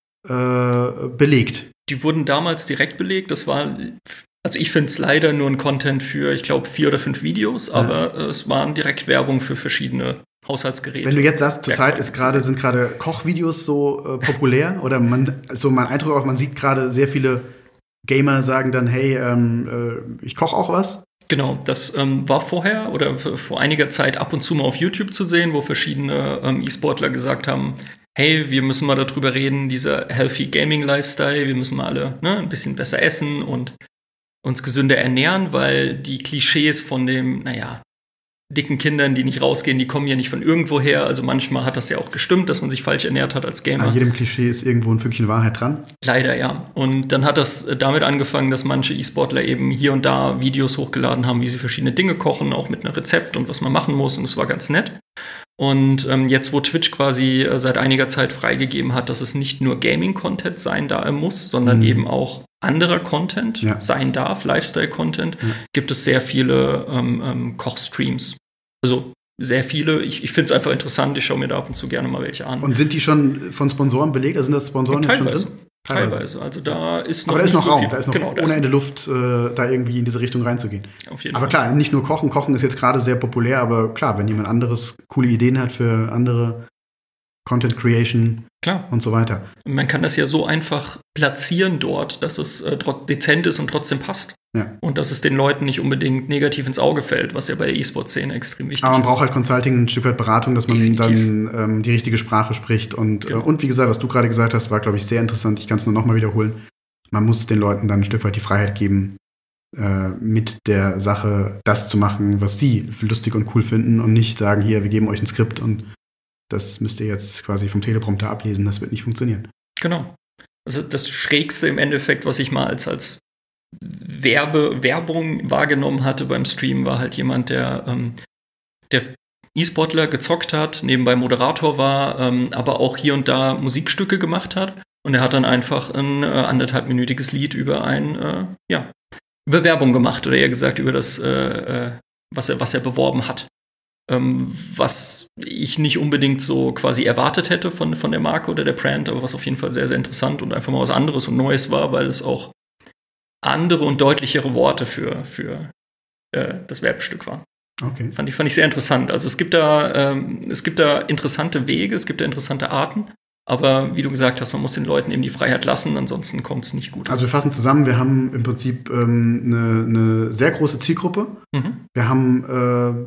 belegt. Die wurden damals direkt belegt. Das war, also ich finde es leider nur ein Content für, ich glaube, 4 oder 5 Videos, aber es waren direkt Werbung für verschiedene Haushaltsgeräte. Wenn du jetzt sagst, zurzeit sind gerade Kochvideos so populär oder mein Eindruck auch, man sieht gerade sehr viele Gamer sagen dann, hey, ich koche auch was. Genau, das war vorher oder vor einiger Zeit ab und zu mal auf YouTube zu sehen, wo verschiedene E-Sportler gesagt haben, hey, wir müssen mal darüber reden, dieser Healthy Gaming Lifestyle, wir müssen mal alle ein bisschen besser essen und uns gesünder ernähren, weil die Klischees von dem, dicken Kindern, die nicht rausgehen, die kommen ja nicht von irgendwo her. Also manchmal hat das ja auch gestimmt, dass man sich falsch ernährt hat als Gamer. An jedem Klischee ist irgendwo ein Fünkchen Wahrheit dran. Leider, ja. Und dann hat das damit angefangen, dass manche E-Sportler eben hier und da Videos hochgeladen haben, wie sie verschiedene Dinge kochen, auch mit einem Rezept und was man machen muss. Und es war ganz nett. Und jetzt, wo Twitch quasi seit einiger Zeit freigegeben hat, dass es nicht nur Gaming-Content sein muss, sondern eben auch anderer Content sein darf, Lifestyle-Content, gibt es sehr viele Kochstreams. Also sehr viele. Ich finde es einfach interessant. Ich schaue mir da ab und zu gerne mal welche an. Und sind die schon von Sponsoren belegt? Also sind das Sponsoren jetzt schon drin? Teilweise. Also da ist noch. Aber da ist noch Raum. Da ist noch ohne Ende Luft, da irgendwie in diese Richtung reinzugehen. Auf jeden Fall. Klar, nicht nur Kochen. Kochen ist jetzt gerade sehr populär, aber klar, wenn jemand anderes coole Ideen hat für andere Content Creation und so weiter. Man kann das ja so einfach platzieren dort, dass es dezent ist und trotzdem passt. Ja. Und dass es den Leuten nicht unbedingt negativ ins Auge fällt, was ja bei der E-Sport-Szene extrem wichtig ist. Aber man braucht halt Consulting, ein Stück weit Beratung, dass man dann die richtige Sprache spricht. Und wie gesagt, was du gerade gesagt hast, war, glaube ich, sehr interessant. Ich kann es nur noch mal wiederholen. Man muss den Leuten dann ein Stück weit die Freiheit geben, mit der Sache das zu machen, was sie lustig und cool finden und nicht sagen, hier, wir geben euch ein Skript und das müsst ihr jetzt quasi vom Teleprompter ablesen. Das wird nicht funktionieren. Genau. Also das Schrägste im Endeffekt, was ich mal als Werbung wahrgenommen hatte beim Stream, war halt jemand, der E-Sportler gezockt hat, nebenbei Moderator war, aber auch hier und da Musikstücke gemacht hat. Und er hat dann einfach ein 1,5-minütiges Lied über über Werbung gemacht oder eher gesagt über das, was er beworben hat. Was ich nicht unbedingt so quasi erwartet hätte von der Marke oder der Brand, aber was auf jeden Fall sehr, sehr interessant und einfach mal was anderes und Neues war, weil es auch andere und deutlichere Worte für das Werbestück waren. Okay. Fand ich sehr interessant. Also es gibt da interessante Wege, es gibt da interessante Arten, aber wie du gesagt hast, man muss den Leuten eben die Freiheit lassen, ansonsten kommt es nicht gut. Also wir fassen zusammen, wir haben im Prinzip eine sehr große Zielgruppe. Wir haben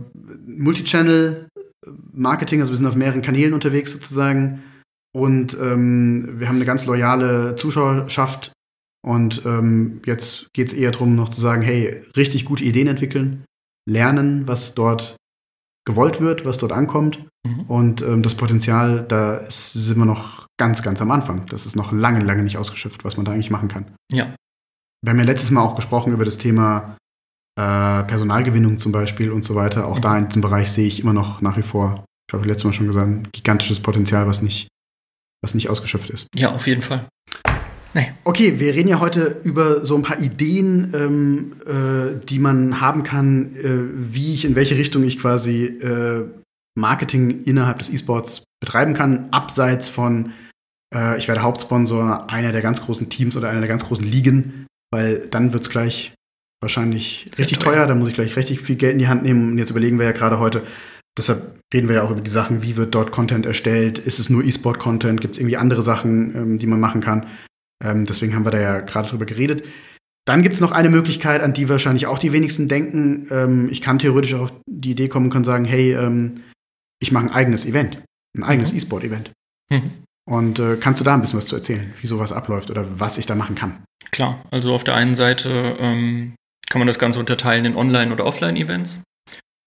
Multichannel-Marketing, also wir sind auf mehreren Kanälen unterwegs sozusagen und wir haben eine ganz loyale Zuschauerschaft und jetzt geht es eher darum, noch zu sagen, hey, richtig gute Ideen entwickeln, lernen, was dort gewollt wird, was dort ankommt. Und das Potenzial, da sind wir noch ganz, ganz am Anfang. Das ist noch lange, lange nicht ausgeschöpft, was man da eigentlich machen kann. Ja. Wir haben ja letztes Mal auch gesprochen über das Thema Personalgewinnung zum Beispiel und so weiter. Auch da in diesem Bereich sehe ich immer noch nach wie vor, ich glaube, letztes Mal schon gesagt, ein gigantisches Potenzial, was nicht ausgeschöpft ist. Ja, auf jeden Fall. Nee. Okay, wir reden ja heute über so ein paar Ideen, die man haben kann, in welche Richtung ich quasi Marketing innerhalb des E-Sports betreiben kann, abseits von ich werde Hauptsponsor einer der ganz großen Teams oder einer der ganz großen Ligen, weil dann wird es gleich wahrscheinlich richtig teuer, dann muss ich gleich richtig viel Geld in die Hand nehmen und jetzt überlegen wir ja gerade heute, deshalb reden wir ja auch über die Sachen, wie wird dort Content erstellt, ist es nur E-Sport-Content, gibt es irgendwie andere Sachen, die man machen kann. Deswegen haben wir da ja gerade drüber geredet. Dann gibt es noch eine Möglichkeit, an die wahrscheinlich auch die wenigsten denken. Ich kann theoretisch auch auf die Idee kommen und kann sagen, hey, ich mache ein eigenes Event, ein eigenes E-Sport-Event. Und kannst du da ein bisschen was zu erzählen, wie sowas abläuft oder was ich da machen kann? Klar, also auf der einen Seite kann man das Ganze unterteilen in Online- oder Offline-Events.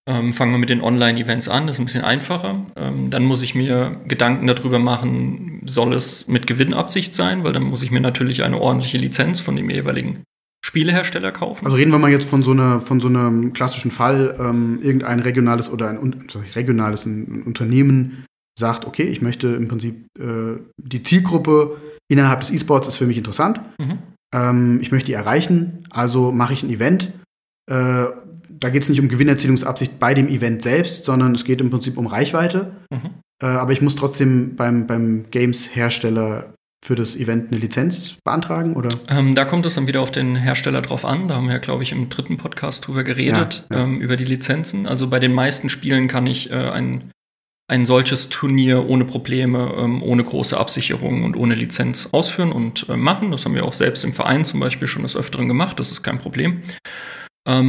Fangen wir mit den Online-Events an, das ist ein bisschen einfacher. Dann muss ich mir Gedanken darüber machen, soll es mit Gewinnabsicht sein, weil dann muss ich mir natürlich eine ordentliche Lizenz von dem jeweiligen Spielehersteller kaufen. Also reden wir mal jetzt von so einem klassischen Fall, irgendein regionales oder ein Unternehmen sagt, okay, ich möchte im Prinzip die Zielgruppe innerhalb des E-Sports ist für mich interessant. Ich möchte die erreichen, also mache ich ein Event. Da geht es nicht um Gewinnerzielungsabsicht bei dem Event selbst, sondern es geht im Prinzip um Reichweite. Aber ich muss trotzdem beim Games-Hersteller für das Event eine Lizenz beantragen, oder? Da kommt es dann wieder auf den Hersteller drauf an. Da haben wir ja, glaube ich, im 3. Podcast drüber geredet, über die Lizenzen. Also bei den meisten Spielen kann ich ein solches Turnier ohne Probleme, ohne große Absicherung und ohne Lizenz ausführen und machen. Das haben wir auch selbst im Verein zum Beispiel schon des Öfteren gemacht. Das ist kein Problem. Da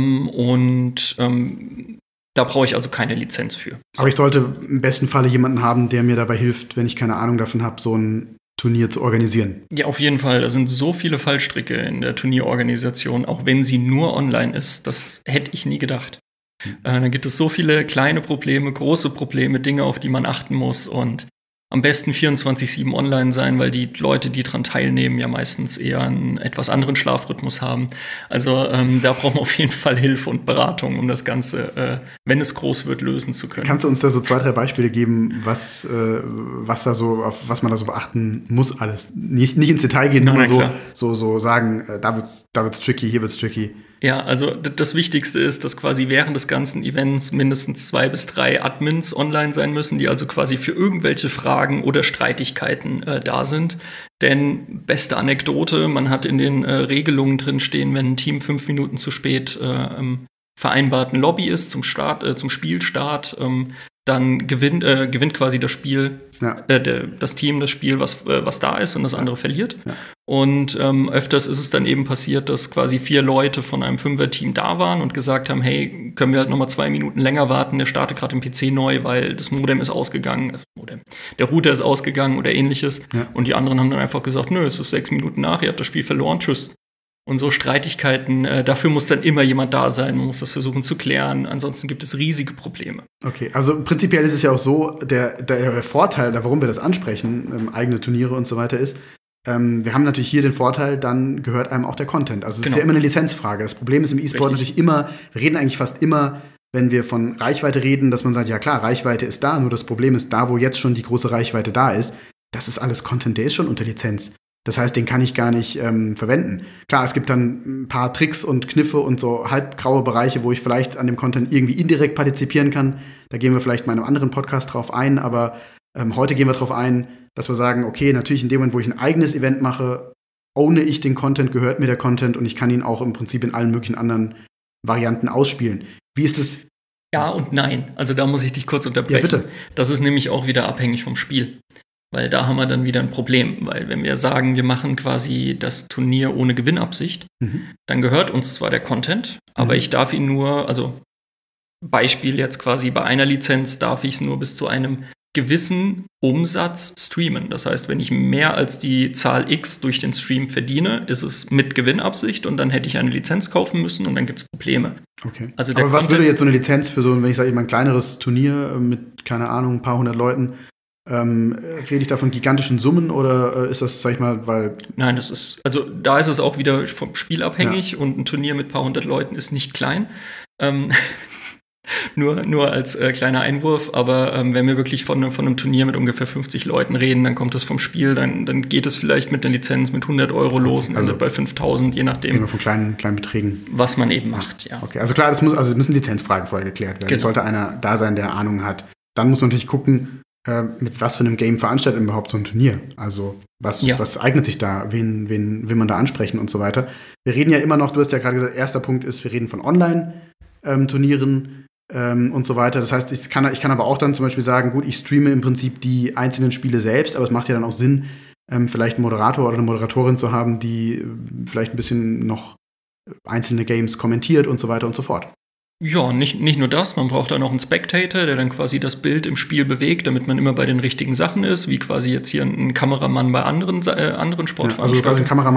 brauche ich also keine Lizenz für. So. Aber ich sollte im besten Falle jemanden haben, der mir dabei hilft, wenn ich keine Ahnung davon habe, so ein Turnier zu organisieren. Ja, auf jeden Fall. Da sind so viele Fallstricke in der Turnierorganisation, auch wenn sie nur online ist. Das hätte ich nie gedacht. Dann gibt es so viele kleine Probleme, große Probleme, Dinge, auf die man achten muss und am besten 24/7 online sein, weil die Leute, die daran teilnehmen, ja meistens eher einen etwas anderen Schlafrhythmus haben. Also da braucht man auf jeden Fall Hilfe und Beratung, um das Ganze, wenn es groß wird, lösen zu können. Kannst du uns da so 2, 3 Beispiele geben, auf was man da so beachten muss alles? Nicht ins Detail gehen, nur so sagen, da wird's tricky, hier wird's tricky. Ja, also das Wichtigste ist, dass quasi während des ganzen Events mindestens 2 bis 3 Admins online sein müssen, die also quasi für irgendwelche Fragen oder Streitigkeiten da sind. Denn beste Anekdote, man hat in den Regelungen drin stehen, wenn ein Team 5 Minuten zu spät im vereinbarten Lobby ist zum Spielstart, dann gewinnt quasi das Spiel, das Team das Spiel, was da ist und das andere verliert. Ja. Und öfters ist es dann eben passiert, dass quasi 4 Leute von einem 5er-Team da waren und gesagt haben, hey, können wir halt noch mal 2 Minuten länger warten, der startet gerade im PC neu, weil das Modem ist ausgegangen, der Router ist ausgegangen oder ähnliches. Ja. Und die anderen haben dann einfach gesagt, nö, es ist 6 Minuten nach, ihr habt das Spiel verloren, tschüss. Und so Streitigkeiten, dafür muss dann immer jemand da sein, man muss das versuchen zu klären, ansonsten gibt es riesige Probleme. Okay, also prinzipiell ist es ja auch so, der Vorteil, warum wir das ansprechen, eigene Turniere und so weiter ist, wir haben natürlich hier den Vorteil, dann gehört einem auch der Content. Also es ist ja immer eine Lizenzfrage. Das Problem ist im E-Sport natürlich immer, wir reden eigentlich fast immer, wenn wir von Reichweite reden, dass man sagt, ja klar, Reichweite ist da, nur das Problem ist, da wo jetzt schon die große Reichweite da ist, das ist alles Content, der ist schon unter Lizenz. Das heißt, den kann ich gar nicht verwenden. Klar, es gibt dann ein paar Tricks und Kniffe und so halbgraue Bereiche, wo ich vielleicht an dem Content irgendwie indirekt partizipieren kann. Da gehen wir vielleicht mal in einem anderen Podcast drauf ein, aber heute gehen wir drauf ein, dass wir sagen, okay, natürlich in dem Moment, wo ich ein eigenes Event mache, owne ich den Content, gehört mir der Content und ich kann ihn auch im Prinzip in allen möglichen anderen Varianten ausspielen. Wie ist es? Ja und nein. Also da muss ich dich kurz unterbrechen. Ja, bitte. Das ist nämlich auch wieder abhängig vom Spiel. Weil da haben wir dann wieder ein Problem. Weil wenn wir sagen, wir machen quasi das Turnier ohne Gewinnabsicht, dann gehört uns zwar der Content, aber ich darf ihn nur, also Beispiel jetzt quasi bei einer Lizenz, darf ich es nur bis zu einem gewissen Umsatz streamen. Das heißt, wenn ich mehr als die Zahl X durch den Stream verdiene, ist es mit Gewinnabsicht und dann hätte ich eine Lizenz kaufen müssen und dann gibt es Probleme. Okay. Also aber was würde jetzt so eine Lizenz für so, wenn ich sage, ein kleineres Turnier mit, keine Ahnung, ein paar 100 Leuten, rede ich da von gigantischen Summen oder ist das, sag ich mal, weil... Nein, da ist es auch wieder vom Spiel abhängig und ein Turnier mit ein paar 100 Leuten ist nicht klein. Nur als kleiner Einwurf, aber wenn wir wirklich von einem Turnier mit ungefähr 50 Leuten reden, dann kommt es vom Spiel, dann geht es vielleicht mit einer Lizenz mit 100 Euro los, also bei 5.000, je nachdem. Immer von kleinen Beträgen. Was man eben macht, ja. Okay, also klar, es müssen Lizenzfragen vorher geklärt werden. Genau. Sollte einer da sein, der Ahnung hat. Dann muss man natürlich gucken, mit was für einem Game veranstaltet man überhaupt so ein Turnier. Also was eignet sich da, wen will man da ansprechen und so weiter. Wir reden ja immer noch, du hast ja gerade gesagt, erster Punkt ist, wir reden von Online-Turnieren und so weiter. Das heißt, ich kann aber auch dann zum Beispiel sagen, gut, ich streame im Prinzip die einzelnen Spiele selbst, aber es macht ja dann auch Sinn, vielleicht einen Moderator oder eine Moderatorin zu haben, die vielleicht ein bisschen noch einzelne Games kommentiert und so weiter und so fort. Ja, nicht nur das, man braucht dann auch einen Spectator, der dann quasi das Bild im Spiel bewegt, damit man immer bei den richtigen Sachen ist, wie quasi jetzt hier ein Kameramann bei anderen Sportveranstaltungen. Also quasi ein Kameramann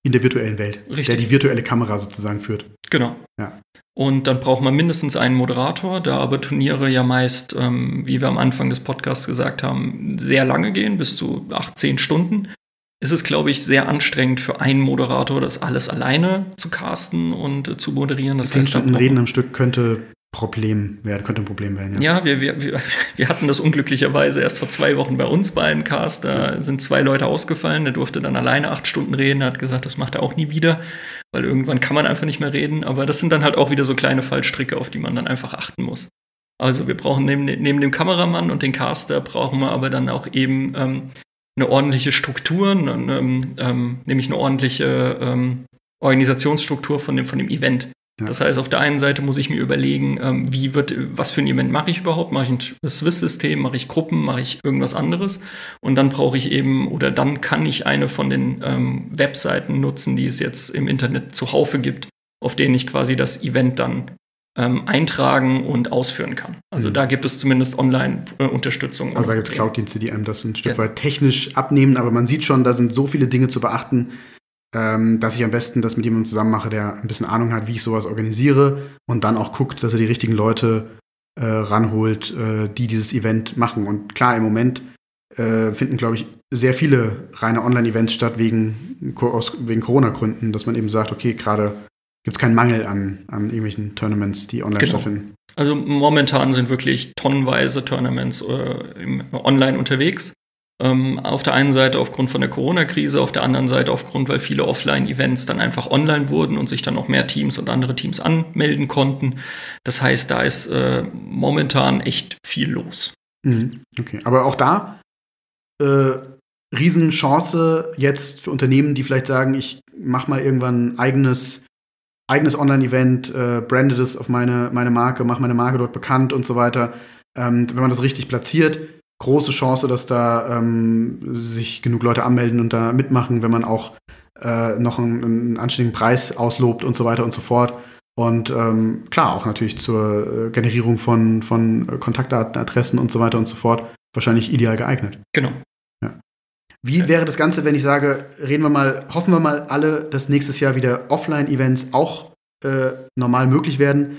in der virtuellen Welt, Richtig. der die virtuelle Kamera sozusagen führt. Genau. Ja. Und dann braucht man mindestens einen Moderator, da aber Turniere ja meist, wie wir am Anfang des Podcasts gesagt haben, sehr lange gehen, bis zu 8-10 Stunden. Ist es, glaube ich, sehr anstrengend für einen Moderator, das alles alleine zu casten und zu moderieren. Das 10 heißt, Stunden Reden am Stück könnte ein Problem werden. Ja, wir hatten das unglücklicherweise erst vor 2 Wochen bei uns bei einem Cast. Da sind 2 Leute ausgefallen. Der durfte dann alleine 8 Stunden reden. Er hat gesagt, das macht er auch nie wieder, weil irgendwann kann man einfach nicht mehr reden. Aber das sind dann halt auch wieder so kleine Fallstricke, auf die man dann einfach achten muss. Also wir brauchen neben dem Kameramann und den Caster brauchen wir aber dann auch eben eine ordentliche Struktur, nämlich eine ordentliche Organisationsstruktur von dem Event. Ja. Das heißt, auf der einen Seite muss ich mir überlegen, was für ein Event mache ich überhaupt? Mache ich ein Swiss-System, mache ich Gruppen, mache ich irgendwas anderes? Und dann dann kann ich eine von den Webseiten nutzen, die es jetzt im Internet zuhaufe gibt, auf denen ich quasi das Event dann eintragen und ausführen kann. Also da gibt es zumindest Online-Unterstützung. Also da gibt es Cloud-Dienste, die einem das ein Stück weit technisch abnehmen, aber man sieht schon, da sind so viele Dinge zu beachten, dass ich am besten das mit jemandem zusammen mache, der ein bisschen Ahnung hat, wie ich sowas organisiere und dann auch guckt, dass er die richtigen Leute ranholt, die dieses Event machen. Und klar, im Moment finden, glaube ich, sehr viele reine Online-Events statt wegen Corona-Gründen, dass man eben sagt, okay, gerade gibt es keinen Mangel an irgendwelchen Tournaments, die online stattfinden. Also momentan sind wirklich tonnenweise Tournaments online unterwegs. Auf der einen Seite aufgrund von der Corona-Krise, auf der anderen Seite aufgrund, weil viele Offline-Events dann einfach online wurden und sich dann auch mehr Teams und andere Teams anmelden konnten. Das heißt, da ist momentan echt viel los. Okay, aber auch da Riesenchance jetzt für Unternehmen, die vielleicht sagen, ich mache mal irgendwann ein eigenes Online-Event, brande das auf meine Marke, mache meine Marke dort bekannt und so weiter. Wenn man das richtig platziert, große Chance, dass da sich genug Leute anmelden und da mitmachen, wenn man auch noch einen anständigen Preis auslobt und so weiter und so fort. Und klar, auch natürlich zur Generierung von Kontaktdaten, Adressen und so weiter und so fort wahrscheinlich ideal geeignet. Genau. Ja. Wie wäre das Ganze, wenn ich sage, hoffen wir mal alle, dass nächstes Jahr wieder Offline-Events auch normal möglich werden.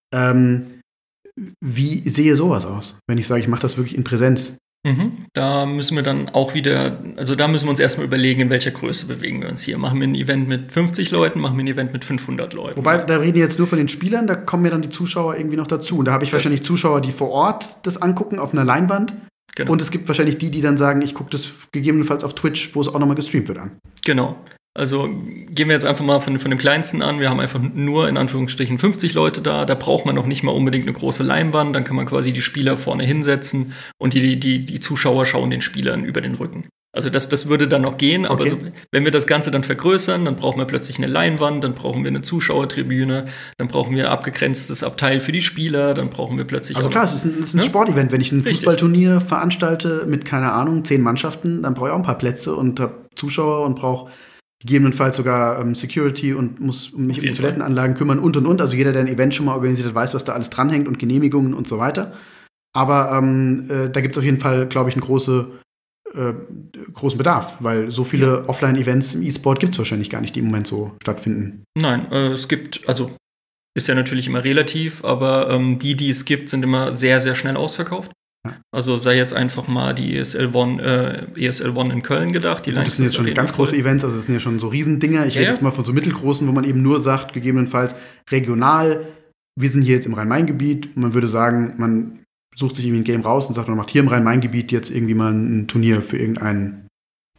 Wie sehe sowas aus, wenn ich sage, ich mache das wirklich in Präsenz? Da müssen wir dann auch da müssen wir uns erstmal überlegen, in welcher Größe bewegen wir uns hier. Machen wir ein Event mit 50 Leuten, machen wir ein Event mit 500 Leuten. Wobei, da reden wir jetzt nur von den Spielern, da kommen ja dann die Zuschauer irgendwie noch dazu. Und da habe ich wahrscheinlich Zuschauer, die vor Ort das angucken auf einer Leinwand. Genau. Und es gibt wahrscheinlich die dann sagen, ich gucke das gegebenenfalls auf Twitch, wo es auch nochmal gestreamt wird, an. Genau. Also gehen wir jetzt einfach mal von dem Kleinsten an. Wir haben einfach nur in Anführungsstrichen 50 Leute da. Da braucht man noch nicht mal unbedingt eine große Leinwand. Dann kann man quasi die Spieler vorne hinsetzen und die Zuschauer schauen den Spielern über den Rücken. Also das würde dann noch gehen. Aber okay. Wenn wir das Ganze dann vergrößern, dann brauchen wir plötzlich eine Leinwand, dann brauchen wir eine Zuschauertribüne, dann brauchen wir abgegrenztes Abteil für die Spieler, dann brauchen wir plötzlich Also klar, es ist ein Sportevent. Wenn ich ein Fußballturnier veranstalte mit, keine Ahnung, 10 Mannschaften, dann brauche ich auch ein paar Plätze und habe Zuschauer und brauche gegebenenfalls sogar Security und muss mich um die Toilettenanlagen kümmern und. Also jeder, der ein Event schon mal organisiert hat, weiß, was da alles dranhängt und Genehmigungen und so weiter. Aber da gibt es auf jeden Fall, glaube ich, einen großen Bedarf, weil so viele Offline-Events im E-Sport gibt es wahrscheinlich gar nicht, die im Moment so stattfinden. Nein, es gibt, also ist ja natürlich immer relativ, aber die es gibt, sind immer sehr, sehr schnell ausverkauft. Also sei jetzt einfach mal die ESL One in Köln gedacht. Das sind jetzt schon ganz große Events, also das sind ja schon so Riesendinger. Ich rede jetzt mal von so mittelgroßen, wo man eben nur sagt, gegebenenfalls regional, wir sind hier jetzt im Rhein-Main-Gebiet. Man würde sagen, man sucht sich irgendwie ein Game raus und sagt, man macht hier im Rhein-Main-Gebiet jetzt irgendwie mal ein Turnier für irgendein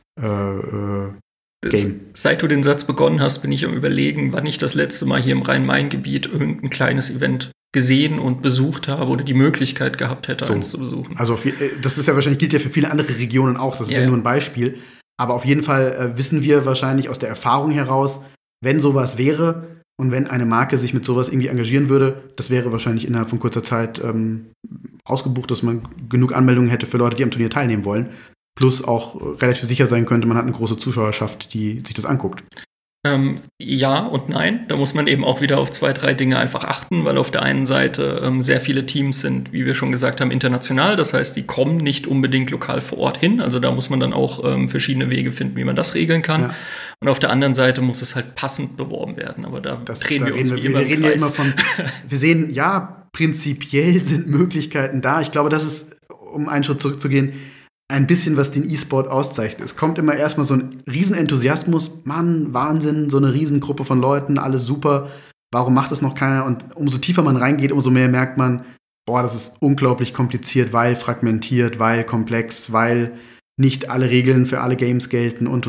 Game. Seit du den Satz begonnen hast, bin ich am Überlegen, wann ich das letzte Mal hier im Rhein-Main-Gebiet irgendein kleines Event gesehen und besucht habe oder die Möglichkeit gehabt hätte, eins zu besuchen. Also das ist ja wahrscheinlich, gilt ja für viele andere Regionen auch, das ist ja nur ein Beispiel. Aber auf jeden Fall wissen wir wahrscheinlich aus der Erfahrung heraus, wenn sowas wäre und wenn eine Marke sich mit sowas irgendwie engagieren würde, das wäre wahrscheinlich innerhalb von kurzer Zeit ausgebucht, dass man genug Anmeldungen hätte für Leute, die am Turnier teilnehmen wollen. Plus auch relativ sicher sein könnte, man hat eine große Zuschauerschaft, die sich das anguckt. Ja und nein. Da muss man eben auch wieder auf 2, 3 Dinge einfach achten, weil auf der einen Seite sehr viele Teams sind, wie wir schon gesagt haben, international. Das heißt, die kommen nicht unbedingt lokal vor Ort hin. Also da muss man dann auch verschiedene Wege finden, wie man das regeln kann. Ja. Und auf der anderen Seite muss es halt passend beworben werden. Aber da drehen wir uns wie immer im Kreis. Ja immer von, wir sehen, ja, prinzipiell sind Möglichkeiten da. Ich glaube, das ist, um einen Schritt zurückzugehen, ein bisschen, was den E-Sport auszeichnet. Es kommt immer erstmal so ein Riesenenthusiasmus, Mann, Wahnsinn, so eine Riesengruppe von Leuten, alles super, warum macht das noch keiner? Und umso tiefer man reingeht, umso mehr merkt man, boah, das ist unglaublich kompliziert, weil fragmentiert, weil komplex, weil nicht alle Regeln für alle Games gelten und.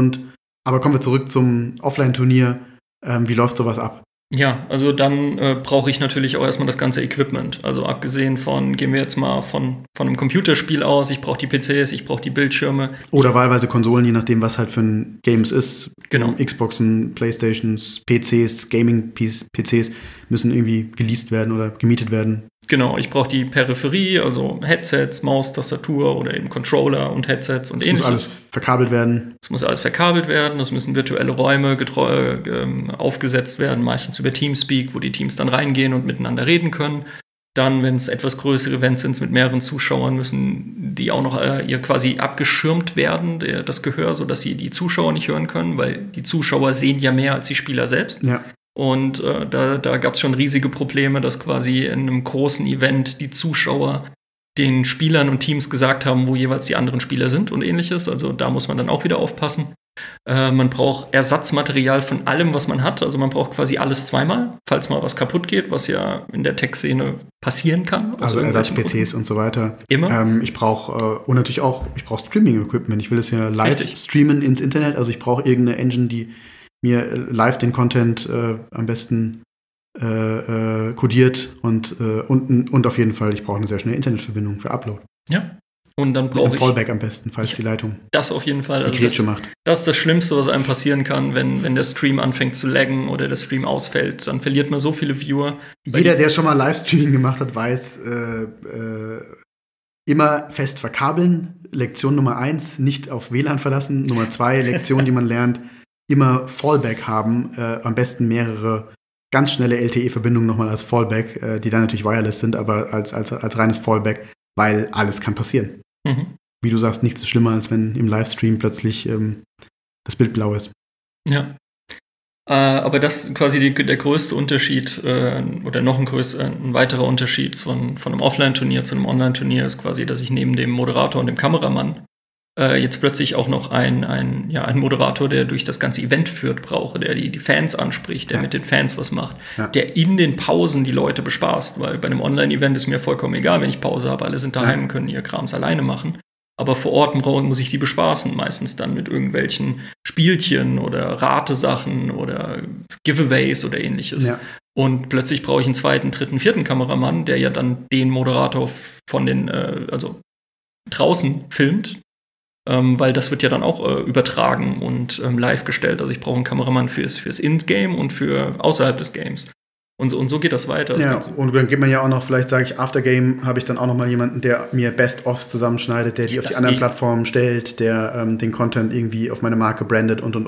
Aber kommen wir zurück zum Offline-Turnier. Wie läuft sowas ab? Ja, also dann brauche ich natürlich auch erstmal das ganze Equipment. Also abgesehen von, gehen wir jetzt mal von einem Computerspiel aus, ich brauche die PCs, ich brauche die Bildschirme. Oder wahlweise Konsolen, je nachdem, was halt für ein Games ist. Genau. Xboxen, Playstations, PCs, Gaming-PCs müssen irgendwie geleast werden oder gemietet werden. Genau, ich brauche die Peripherie, also Headsets, Maus, Tastatur oder eben Controller und Headsets und ähnliches. Das muss alles verkabelt werden. Es muss alles verkabelt werden, es müssen virtuelle Räume aufgesetzt werden, meistens über Teamspeak, wo die Teams dann reingehen und miteinander reden können. Dann, wenn es etwas größere Events sind mit mehreren Zuschauern, müssen die auch noch ihr quasi abgeschirmt werden, das Gehör, sodass sie die Zuschauer nicht hören können, weil die Zuschauer sehen ja mehr als die Spieler selbst. Ja. Und da gab es schon riesige Probleme, dass quasi in einem großen Event die Zuschauer den Spielern und Teams gesagt haben, wo jeweils die anderen Spieler sind und ähnliches. Also da muss man dann auch wieder aufpassen. Man braucht Ersatzmaterial von allem, was man hat. Also man braucht quasi alles zweimal, falls mal was kaputt geht, was ja in der Tech-Szene passieren kann. Also Ersatz-PCs und so weiter. Immer. Ich brauche und natürlich auch, ich brauche Streaming-Equipment. Ich will es ja live streamen ins Internet. Also ich brauche irgendeine Engine, die mir live den Content am besten kodiert und auf jeden Fall, ich brauche eine sehr schnelle Internetverbindung für Upload. Ja. Und dann brauche ich Fallback am besten, falls die Leitung das auf jeden Fall. Die Grätsche macht. Das ist das Schlimmste, was einem passieren kann, wenn der Stream anfängt zu laggen oder der Stream ausfällt. Dann verliert man so viele Viewer. Jeder, der schon mal Livestreaming gemacht hat, weiß, immer fest verkabeln. Lektion Nummer 1, nicht auf WLAN verlassen. Nummer 2, Lektion, die man lernt, immer Fallback haben. Am besten mehrere ganz schnelle LTE-Verbindungen nochmal als Fallback, die dann natürlich wireless sind, aber als reines Fallback, weil alles kann passieren. Mhm. Wie du sagst, nichts ist schlimmer, als wenn im Livestream plötzlich das Bild blau ist. Ja. Aber das ist quasi der größte Unterschied oder noch ein weiterer Unterschied von einem Offline-Turnier zu einem Online-Turnier ist quasi, dass ich neben dem Moderator und dem Kameramann jetzt plötzlich auch noch einen Moderator, der durch das ganze Event führt, brauche, der die Fans anspricht, der mit den Fans was macht, der in den Pausen die Leute bespaßt, weil bei einem Online-Event ist mir vollkommen egal, wenn ich Pause habe, alle sind daheim und können ihr Krams alleine machen. Aber vor Ort muss ich die bespaßen, meistens dann mit irgendwelchen Spielchen oder Ratesachen oder Giveaways oder ähnliches. Ja. Und plötzlich brauche ich einen zweiten, dritten, vierten Kameramann, der ja dann den Moderator von den, also draußen filmt, weil das wird ja dann auch übertragen und live gestellt. Also ich brauche einen Kameramann fürs In-Game und für außerhalb des Games. Und so geht das weiter. Das und dann gibt man ja auch noch, vielleicht sage ich, Aftergame habe ich dann auch noch mal jemanden, der mir Best-Offs zusammenschneidet, der die auf die anderen Plattformen stellt, der den Content irgendwie auf meine Marke brandet und.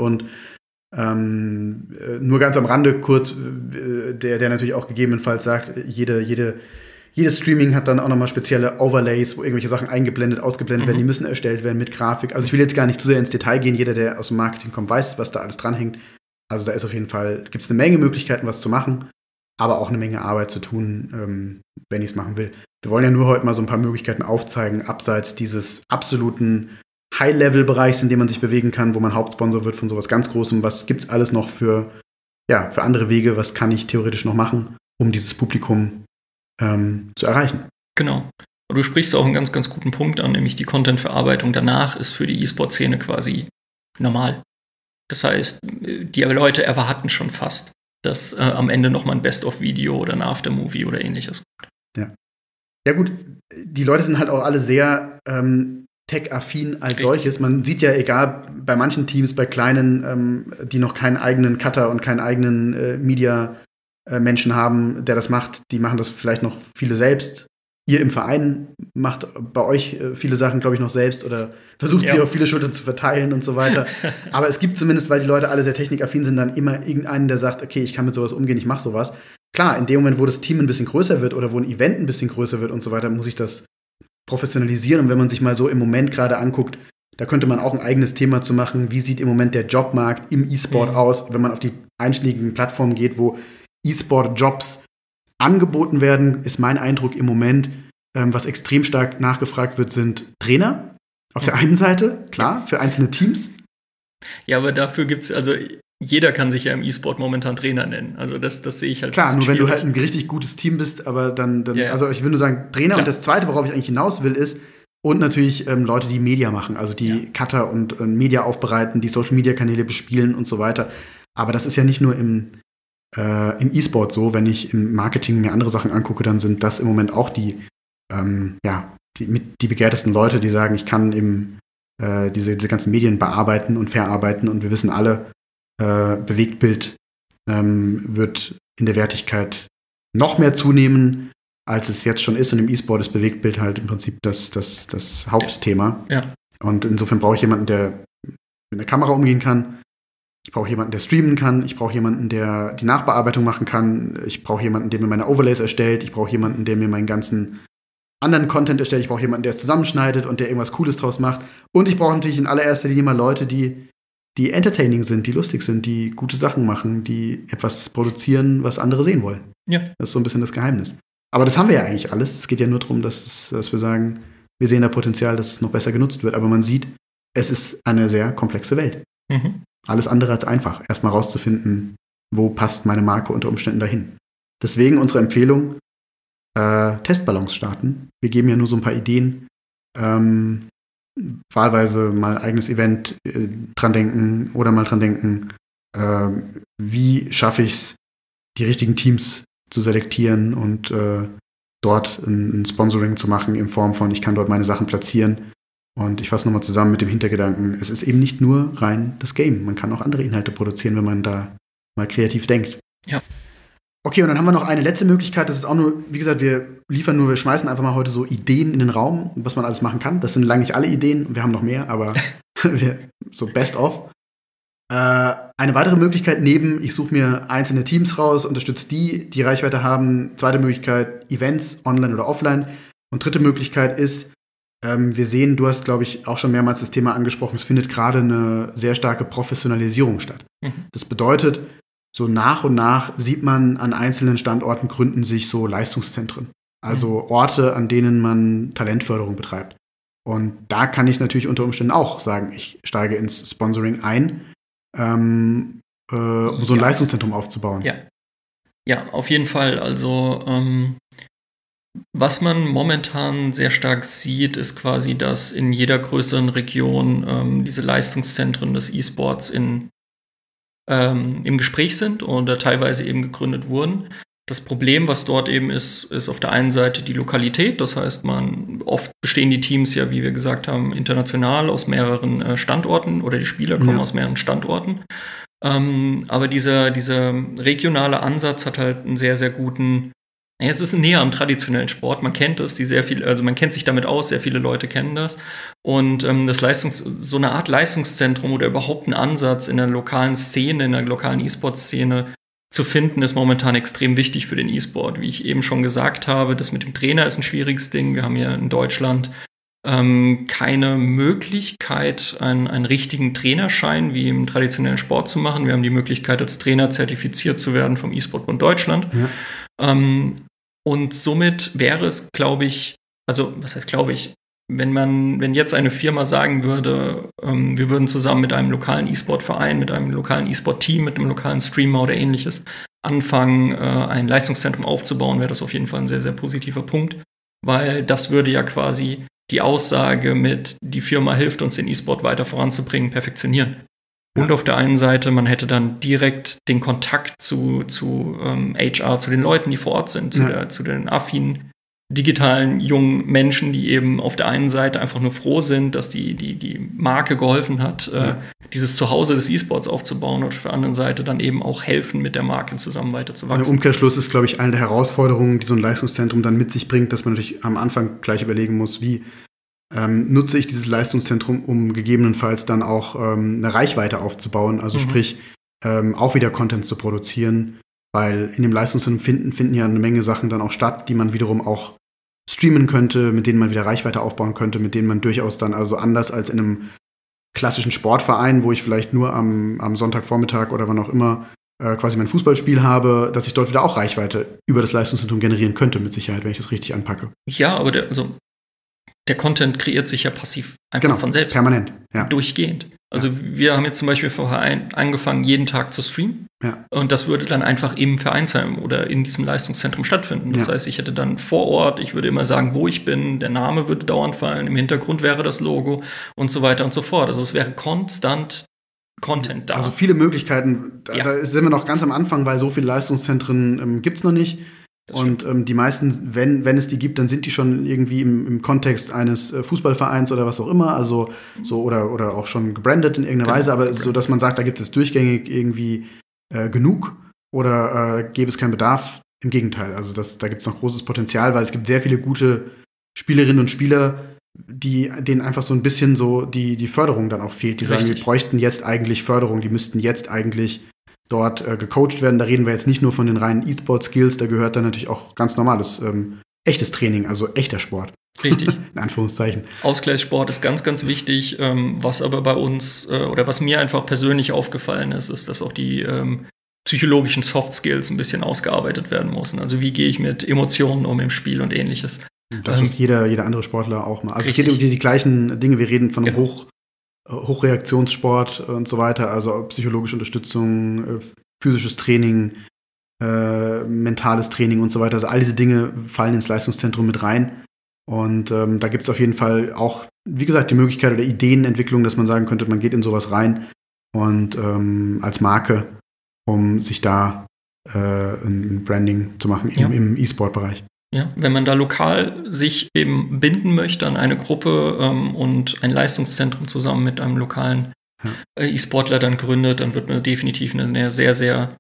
Nur ganz am Rande kurz, der natürlich auch gegebenenfalls sagt, jedes Streaming hat dann auch nochmal spezielle Overlays, wo irgendwelche Sachen eingeblendet, ausgeblendet werden, die müssen erstellt werden mit Grafik. Also ich will jetzt gar nicht zu sehr ins Detail gehen, jeder, der aus dem Marketing kommt, weiß, was da alles dranhängt. Also da ist auf jeden Fall, gibt es eine Menge Möglichkeiten, was zu machen, aber auch eine Menge Arbeit zu tun, wenn ich es machen will. Wir wollen ja nur heute mal so ein paar Möglichkeiten aufzeigen, abseits dieses absoluten High-Level-Bereichs, in dem man sich bewegen kann, wo man Hauptsponsor wird von sowas ganz Großem. Was gibt's alles noch für andere Wege? Was kann ich theoretisch noch machen, um dieses Publikum zu erreichen? Genau. Du sprichst auch einen ganz, ganz guten Punkt an, nämlich die Content-Verarbeitung danach ist für die E-Sport-Szene quasi normal. Das heißt, die Leute erwarten schon fast, dass am Ende nochmal ein Best-of-Video oder ein Aftermovie oder ähnliches kommt. Ja gut, die Leute sind halt auch alle sehr tech-affin als solches. Man sieht ja, egal, bei manchen Teams, bei kleinen, die noch keinen eigenen Cutter und keinen eigenen Media-Menschen haben, der das macht, die machen das vielleicht noch viele selbst. ihr im Verein macht bei euch viele Sachen, glaube ich, noch selbst oder versucht sie auf viele Schultern zu verteilen und so weiter. Aber es gibt zumindest, weil die Leute alle sehr technikaffin sind, dann immer irgendeinen, der sagt, okay, ich kann mit sowas umgehen, ich mache sowas. Klar, in dem Moment, wo das Team ein bisschen größer wird oder wo ein Event ein bisschen größer wird und so weiter, muss ich das professionalisieren. Und wenn man sich mal so im Moment gerade anguckt, da könnte man auch ein eigenes Thema zu machen. Wie sieht im Moment der Jobmarkt im E-Sport aus, wenn man auf die einschlägigen Plattformen geht, wo E-Sport-Jobs angeboten werden, ist mein Eindruck im Moment, was extrem stark nachgefragt wird, sind Trainer. Auf der einen Seite, klar, für einzelne Teams. Ja, aber dafür gibt's, also jeder kann sich ja im E-Sport momentan Trainer nennen. Also das sehe ich halt. Klar, nur wenn du halt ein richtig gutes Team bist, aber dann also ich will nur sagen, Trainer. Klar. Und das Zweite, worauf ich eigentlich hinaus will, ist, und natürlich Leute, die Media machen, also die Cutter und Media aufbereiten, die Social-Media-Kanäle bespielen und so weiter. Aber das ist ja nicht nur im E-Sport so. Wenn ich im Marketing mir andere Sachen angucke, dann sind das im Moment auch die begehrtesten Leute, die sagen, ich kann eben diese ganzen Medien bearbeiten und verarbeiten. Und wir wissen alle, Bewegtbild wird in der Wertigkeit noch mehr zunehmen, als es jetzt schon ist. Und im E-Sport ist Bewegtbild halt im Prinzip das Hauptthema. Ja. Und insofern brauche ich jemanden, der mit der Kamera umgehen kann. Ich brauche jemanden, der streamen kann. Ich brauche jemanden, der die Nachbearbeitung machen kann. Ich brauche jemanden, der mir meine Overlays erstellt. Ich brauche jemanden, der mir meinen ganzen anderen Content erstellt. Ich brauche jemanden, der es zusammenschneidet und der irgendwas Cooles draus macht. Und ich brauche natürlich in allererster Linie mal Leute, die entertaining sind, die lustig sind, die gute Sachen machen, die etwas produzieren, was andere sehen wollen. Ja. Das ist so ein bisschen das Geheimnis. Aber das haben wir ja eigentlich alles. Es geht ja nur darum, dass wir sagen, wir sehen da Potenzial, dass es noch besser genutzt wird. Aber man sieht, es ist eine sehr komplexe Welt. Mhm. Alles andere als einfach, erstmal rauszufinden, wo passt meine Marke unter Umständen dahin. Deswegen unsere Empfehlung, Testballons starten. Wir geben ja nur so ein paar Ideen. Wahlweise mal eigenes Event dran denken oder mal dran denken, wie schaffe ich es, die richtigen Teams zu selektieren und dort ein Sponsoring zu machen in Form von, ich kann dort meine Sachen platzieren. Und ich fasse nochmal zusammen mit dem Hintergedanken, es ist eben nicht nur rein das Game. Man kann auch andere Inhalte produzieren, wenn man da mal kreativ denkt. Ja. Okay, und dann haben wir noch eine letzte Möglichkeit. Das ist auch nur, wie gesagt, wir schmeißen einfach mal heute so Ideen in den Raum, was man alles machen kann. Das sind lange nicht alle Ideen, wir haben noch mehr, aber so best of. Eine weitere Möglichkeit neben, ich suche mir einzelne Teams raus, unterstütze die Reichweite haben. Zweite Möglichkeit, Events, online oder offline. Und dritte Möglichkeit ist, wir sehen, du hast, glaube ich, auch schon mehrmals das Thema angesprochen, es findet gerade eine sehr starke Professionalisierung statt. Mhm. Das bedeutet, so nach und nach sieht man an einzelnen Standorten gründen sich so Leistungszentren. Also Orte, an denen man Talentförderung betreibt. Und da kann ich natürlich unter Umständen auch sagen, ich steige ins Sponsoring ein, um so ein Leistungszentrum aufzubauen. Ja, auf jeden Fall. Also was man momentan sehr stark sieht, ist quasi, dass in jeder größeren Region diese Leistungszentren des E-Sports im Gespräch sind oder teilweise eben gegründet wurden. Das Problem, was dort eben ist auf der einen Seite die Lokalität. Das heißt, oft bestehen die Teams ja, wie wir gesagt haben, international aus mehreren Standorten oder die Spieler kommen aus mehreren Standorten. Aber dieser regionale Ansatz hat halt einen sehr, sehr guten. Es ist näher am traditionellen Sport. Man kennt es, man kennt sich damit aus. Sehr viele Leute kennen das. Und so eine Art Leistungszentrum oder überhaupt ein Ansatz in der lokalen Szene, in der lokalen E-Sport-Szene zu finden, ist momentan extrem wichtig für den E-Sport. Wie ich eben schon gesagt habe, das mit dem Trainer ist ein schwieriges Ding. Wir haben hier in Deutschland keine Möglichkeit, einen richtigen Trainerschein wie im traditionellen Sport zu machen. Wir haben die Möglichkeit, als Trainer zertifiziert zu werden vom E-Sport-Bund Deutschland. Ja. Und somit wäre es, glaube ich, also was heißt glaube ich, wenn jetzt eine Firma sagen würde, wir würden zusammen mit einem lokalen E-Sport-Verein, mit einem lokalen E-Sport-Team, mit einem lokalen Streamer oder ähnliches anfangen, ein Leistungszentrum aufzubauen, wäre das auf jeden Fall ein sehr, sehr positiver Punkt, weil das würde ja quasi die Aussage mit, die Firma hilft uns, den E-Sport weiter voranzubringen, perfektionieren. Und auf der einen Seite, man hätte dann direkt den Kontakt zu HR, zu den Leuten, die vor Ort sind, zu den affinen digitalen jungen Menschen, die eben auf der einen Seite einfach nur froh sind, dass die Marke geholfen hat, dieses Zuhause des E-Sports aufzubauen, und auf der anderen Seite dann eben auch helfen, mit der Marke zusammen weiterzuwachsen. Der Umkehrschluss ist, glaube ich, eine der Herausforderungen, die so ein Leistungszentrum dann mit sich bringt, dass man natürlich am Anfang gleich überlegen muss, wie nutze ich dieses Leistungszentrum, um gegebenenfalls dann auch eine Reichweite aufzubauen, also sprich auch wieder Content zu produzieren, weil in dem Leistungszentrum finden ja eine Menge Sachen dann auch statt, die man wiederum auch streamen könnte, mit denen man wieder Reichweite aufbauen könnte, mit denen man durchaus dann, also anders als in einem klassischen Sportverein, wo ich vielleicht nur am Sonntagvormittag oder wann auch immer quasi mein Fußballspiel habe, dass ich dort wieder auch Reichweite über das Leistungszentrum generieren könnte, mit Sicherheit, wenn ich das richtig anpacke. Ja, aber der Content kreiert sich ja passiv einfach von selbst. Permanent, ja. Durchgehend. Also wir haben jetzt zum Beispiel vorher angefangen, jeden Tag zu streamen. Ja. Und das würde dann einfach im Vereinsheim oder in diesem Leistungszentrum stattfinden. Das heißt, ich hätte dann vor Ort, ich würde immer sagen, wo ich bin, der Name würde dauernd fallen, im Hintergrund wäre das Logo und so weiter und so fort. Also es wäre konstant Content da. Also viele Möglichkeiten. Da sind wir noch ganz am Anfang, weil so viele Leistungszentren gibt es noch nicht. Und die meisten, wenn es die gibt, dann sind die schon irgendwie im Kontext eines Fußballvereins oder was auch immer, also so oder auch schon gebrandet in irgendeiner Weise, aber so, dass man sagt, da gibt es durchgängig irgendwie genug oder gäbe es keinen Bedarf. Im Gegenteil, also da gibt es noch großes Potenzial, weil es gibt sehr viele gute Spielerinnen und Spieler, denen einfach so ein bisschen so die Förderung dann auch fehlt. Die sagen, wir bräuchten jetzt eigentlich Förderung, die müssten jetzt eigentlich dort gecoacht werden. Da reden wir jetzt nicht nur von den reinen E-Sport-Skills, da gehört dann natürlich auch ganz normales, echtes Training, also echter Sport. Richtig. In Anführungszeichen. Ausgleichssport ist ganz, ganz wichtig. Was aber bei uns, oder was mir einfach persönlich aufgefallen ist, dass auch die psychologischen Soft-Skills ein bisschen ausgearbeitet werden müssen. Also wie gehe ich mit Emotionen um im Spiel und ähnliches. Das muss jeder andere Sportler auch mal. Also richtig. Es geht um die gleichen Dinge. Wir reden von einem Hochreaktionssport und so weiter, also psychologische Unterstützung, physisches Training, mentales Training und so weiter. Also all diese Dinge fallen ins Leistungszentrum mit rein. Und da gibt es auf jeden Fall auch, wie gesagt, die Möglichkeit oder Ideenentwicklung, dass man sagen könnte, man geht in sowas rein und als Marke, um sich da ein Branding zu machen im E-Sport-Bereich. Ja, wenn man da lokal sich eben binden möchte an eine Gruppe und ein Leistungszentrum zusammen mit einem lokalen E-Sportler dann gründet, dann wird man definitiv eine sehr, sehr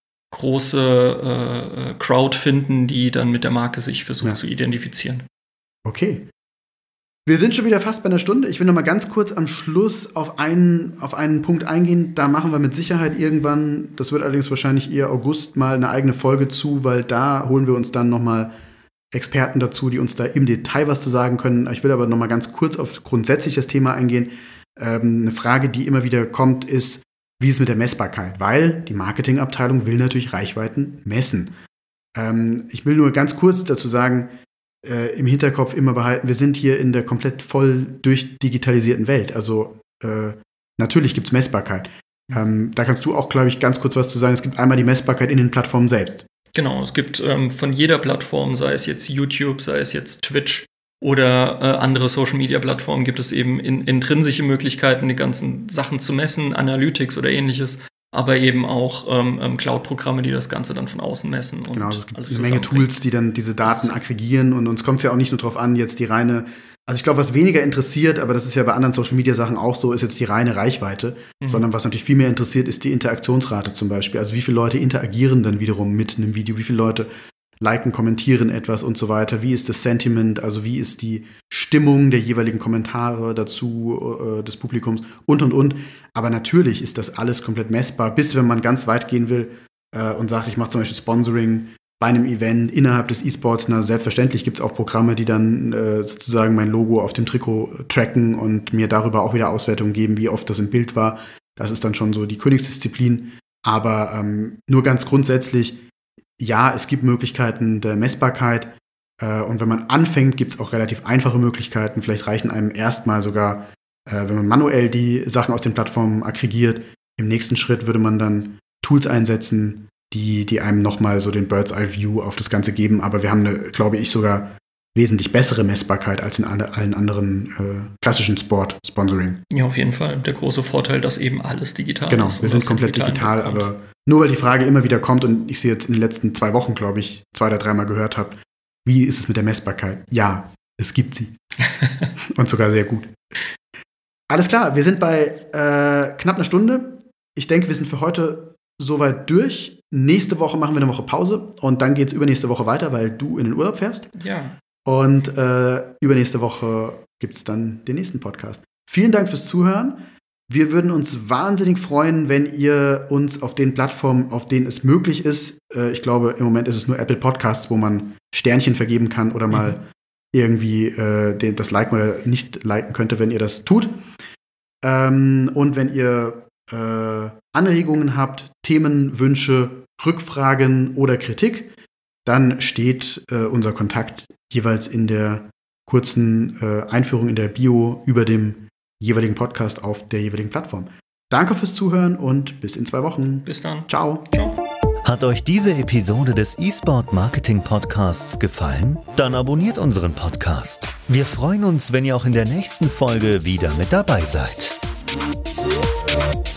große Crowd finden, die dann mit der Marke sich versucht zu identifizieren. Okay. Wir sind schon wieder fast bei einer Stunde. Ich will noch mal ganz kurz am Schluss auf einen Punkt eingehen. Da machen wir mit Sicherheit irgendwann, das wird allerdings wahrscheinlich eher August, mal eine eigene Folge zu, weil da holen wir uns dann noch mal Experten dazu, die uns da im Detail was zu sagen können. Ich will aber noch mal ganz kurz auf grundsätzlich das Thema eingehen. Eine Frage, die immer wieder kommt, ist, wie ist es mit der Messbarkeit? Weil die Marketingabteilung will natürlich Reichweiten messen. Ich will nur ganz kurz dazu sagen, im Hinterkopf immer behalten, wir sind hier in der komplett voll durchdigitalisierten Welt. Also natürlich gibt es Messbarkeit. Da kannst du auch, glaube ich, ganz kurz was zu sagen. Es gibt einmal die Messbarkeit in den Plattformen selbst. Genau, es gibt von jeder Plattform, sei es jetzt YouTube, sei es jetzt Twitch oder andere Social-Media-Plattformen, gibt es eben intrinsische Möglichkeiten, die ganzen Sachen zu messen, Analytics oder ähnliches, aber eben auch Cloud-Programme, die das Ganze dann von außen messen. Und genau, es gibt eine Menge Tools, die dann diese Daten aggregieren und uns kommt es ja auch nicht nur darauf an, jetzt die reine, also ich glaube, was weniger interessiert, aber das ist ja bei anderen Social-Media-Sachen auch so, ist jetzt die reine Reichweite, sondern was natürlich viel mehr interessiert, ist die Interaktionsrate zum Beispiel. Also wie viele Leute interagieren dann wiederum mit einem Video, wie viele Leute liken, kommentieren etwas und so weiter, wie ist das Sentiment, also wie ist die Stimmung der jeweiligen Kommentare dazu, des Publikums und. Aber natürlich ist das alles komplett messbar, bis wenn man ganz weit gehen will und sagt, ich mache zum Beispiel Sponsoring bei einem Event innerhalb des E-Sports. Na, selbstverständlich gibt es auch Programme, die dann sozusagen mein Logo auf dem Trikot tracken und mir darüber auch wieder Auswertungen geben, wie oft das im Bild war. Das ist dann schon so die Königsdisziplin. Aber nur ganz grundsätzlich, ja, es gibt Möglichkeiten der Messbarkeit. Und wenn man anfängt, gibt es auch relativ einfache Möglichkeiten. Vielleicht reichen einem erstmal sogar, wenn man manuell die Sachen aus den Plattformen aggregiert. Im nächsten Schritt würde man dann Tools einsetzen, die einem nochmal so den Bird's-Eye-View auf das Ganze geben. Aber wir haben eine, glaube ich, sogar wesentlich bessere Messbarkeit als in allen anderen klassischen Sport-Sponsoring. Ja, auf jeden Fall. Der große Vorteil, dass eben alles digital ist. Genau, wir sind komplett digital, aber nur weil die Frage immer wieder kommt und ich sie jetzt in den letzten 2 Wochen, glaube ich, 2 oder 3 Mal gehört habe, Wie ist es mit der Messbarkeit? Ja, es gibt sie. Und sogar sehr gut. Alles klar, wir sind bei knapp einer Stunde. Ich denke, wir sind für heute soweit durch. Nächste Woche machen wir eine Woche Pause und dann geht's übernächste Woche weiter, weil du in den Urlaub fährst. Ja. Und übernächste Woche gibt's dann den nächsten Podcast. Vielen Dank fürs Zuhören. Wir würden uns wahnsinnig freuen, wenn ihr uns auf den Plattformen, auf denen es möglich ist, ich glaube, im Moment ist es nur Apple Podcasts, wo man Sternchen vergeben kann oder mal irgendwie das liken oder nicht liken könnte, wenn ihr das tut. Und wenn ihr Anregungen habt, Themen, Wünsche, Rückfragen oder Kritik, dann steht unser Kontakt jeweils in der kurzen Einführung in der Bio über dem jeweiligen Podcast auf der jeweiligen Plattform. Danke fürs Zuhören und bis in 2 Wochen. Bis dann. Ciao. Ciao. Hat euch diese Episode des eSport Marketing Podcasts gefallen? Dann abonniert unseren Podcast. Wir freuen uns, wenn ihr auch in der nächsten Folge wieder mit dabei seid.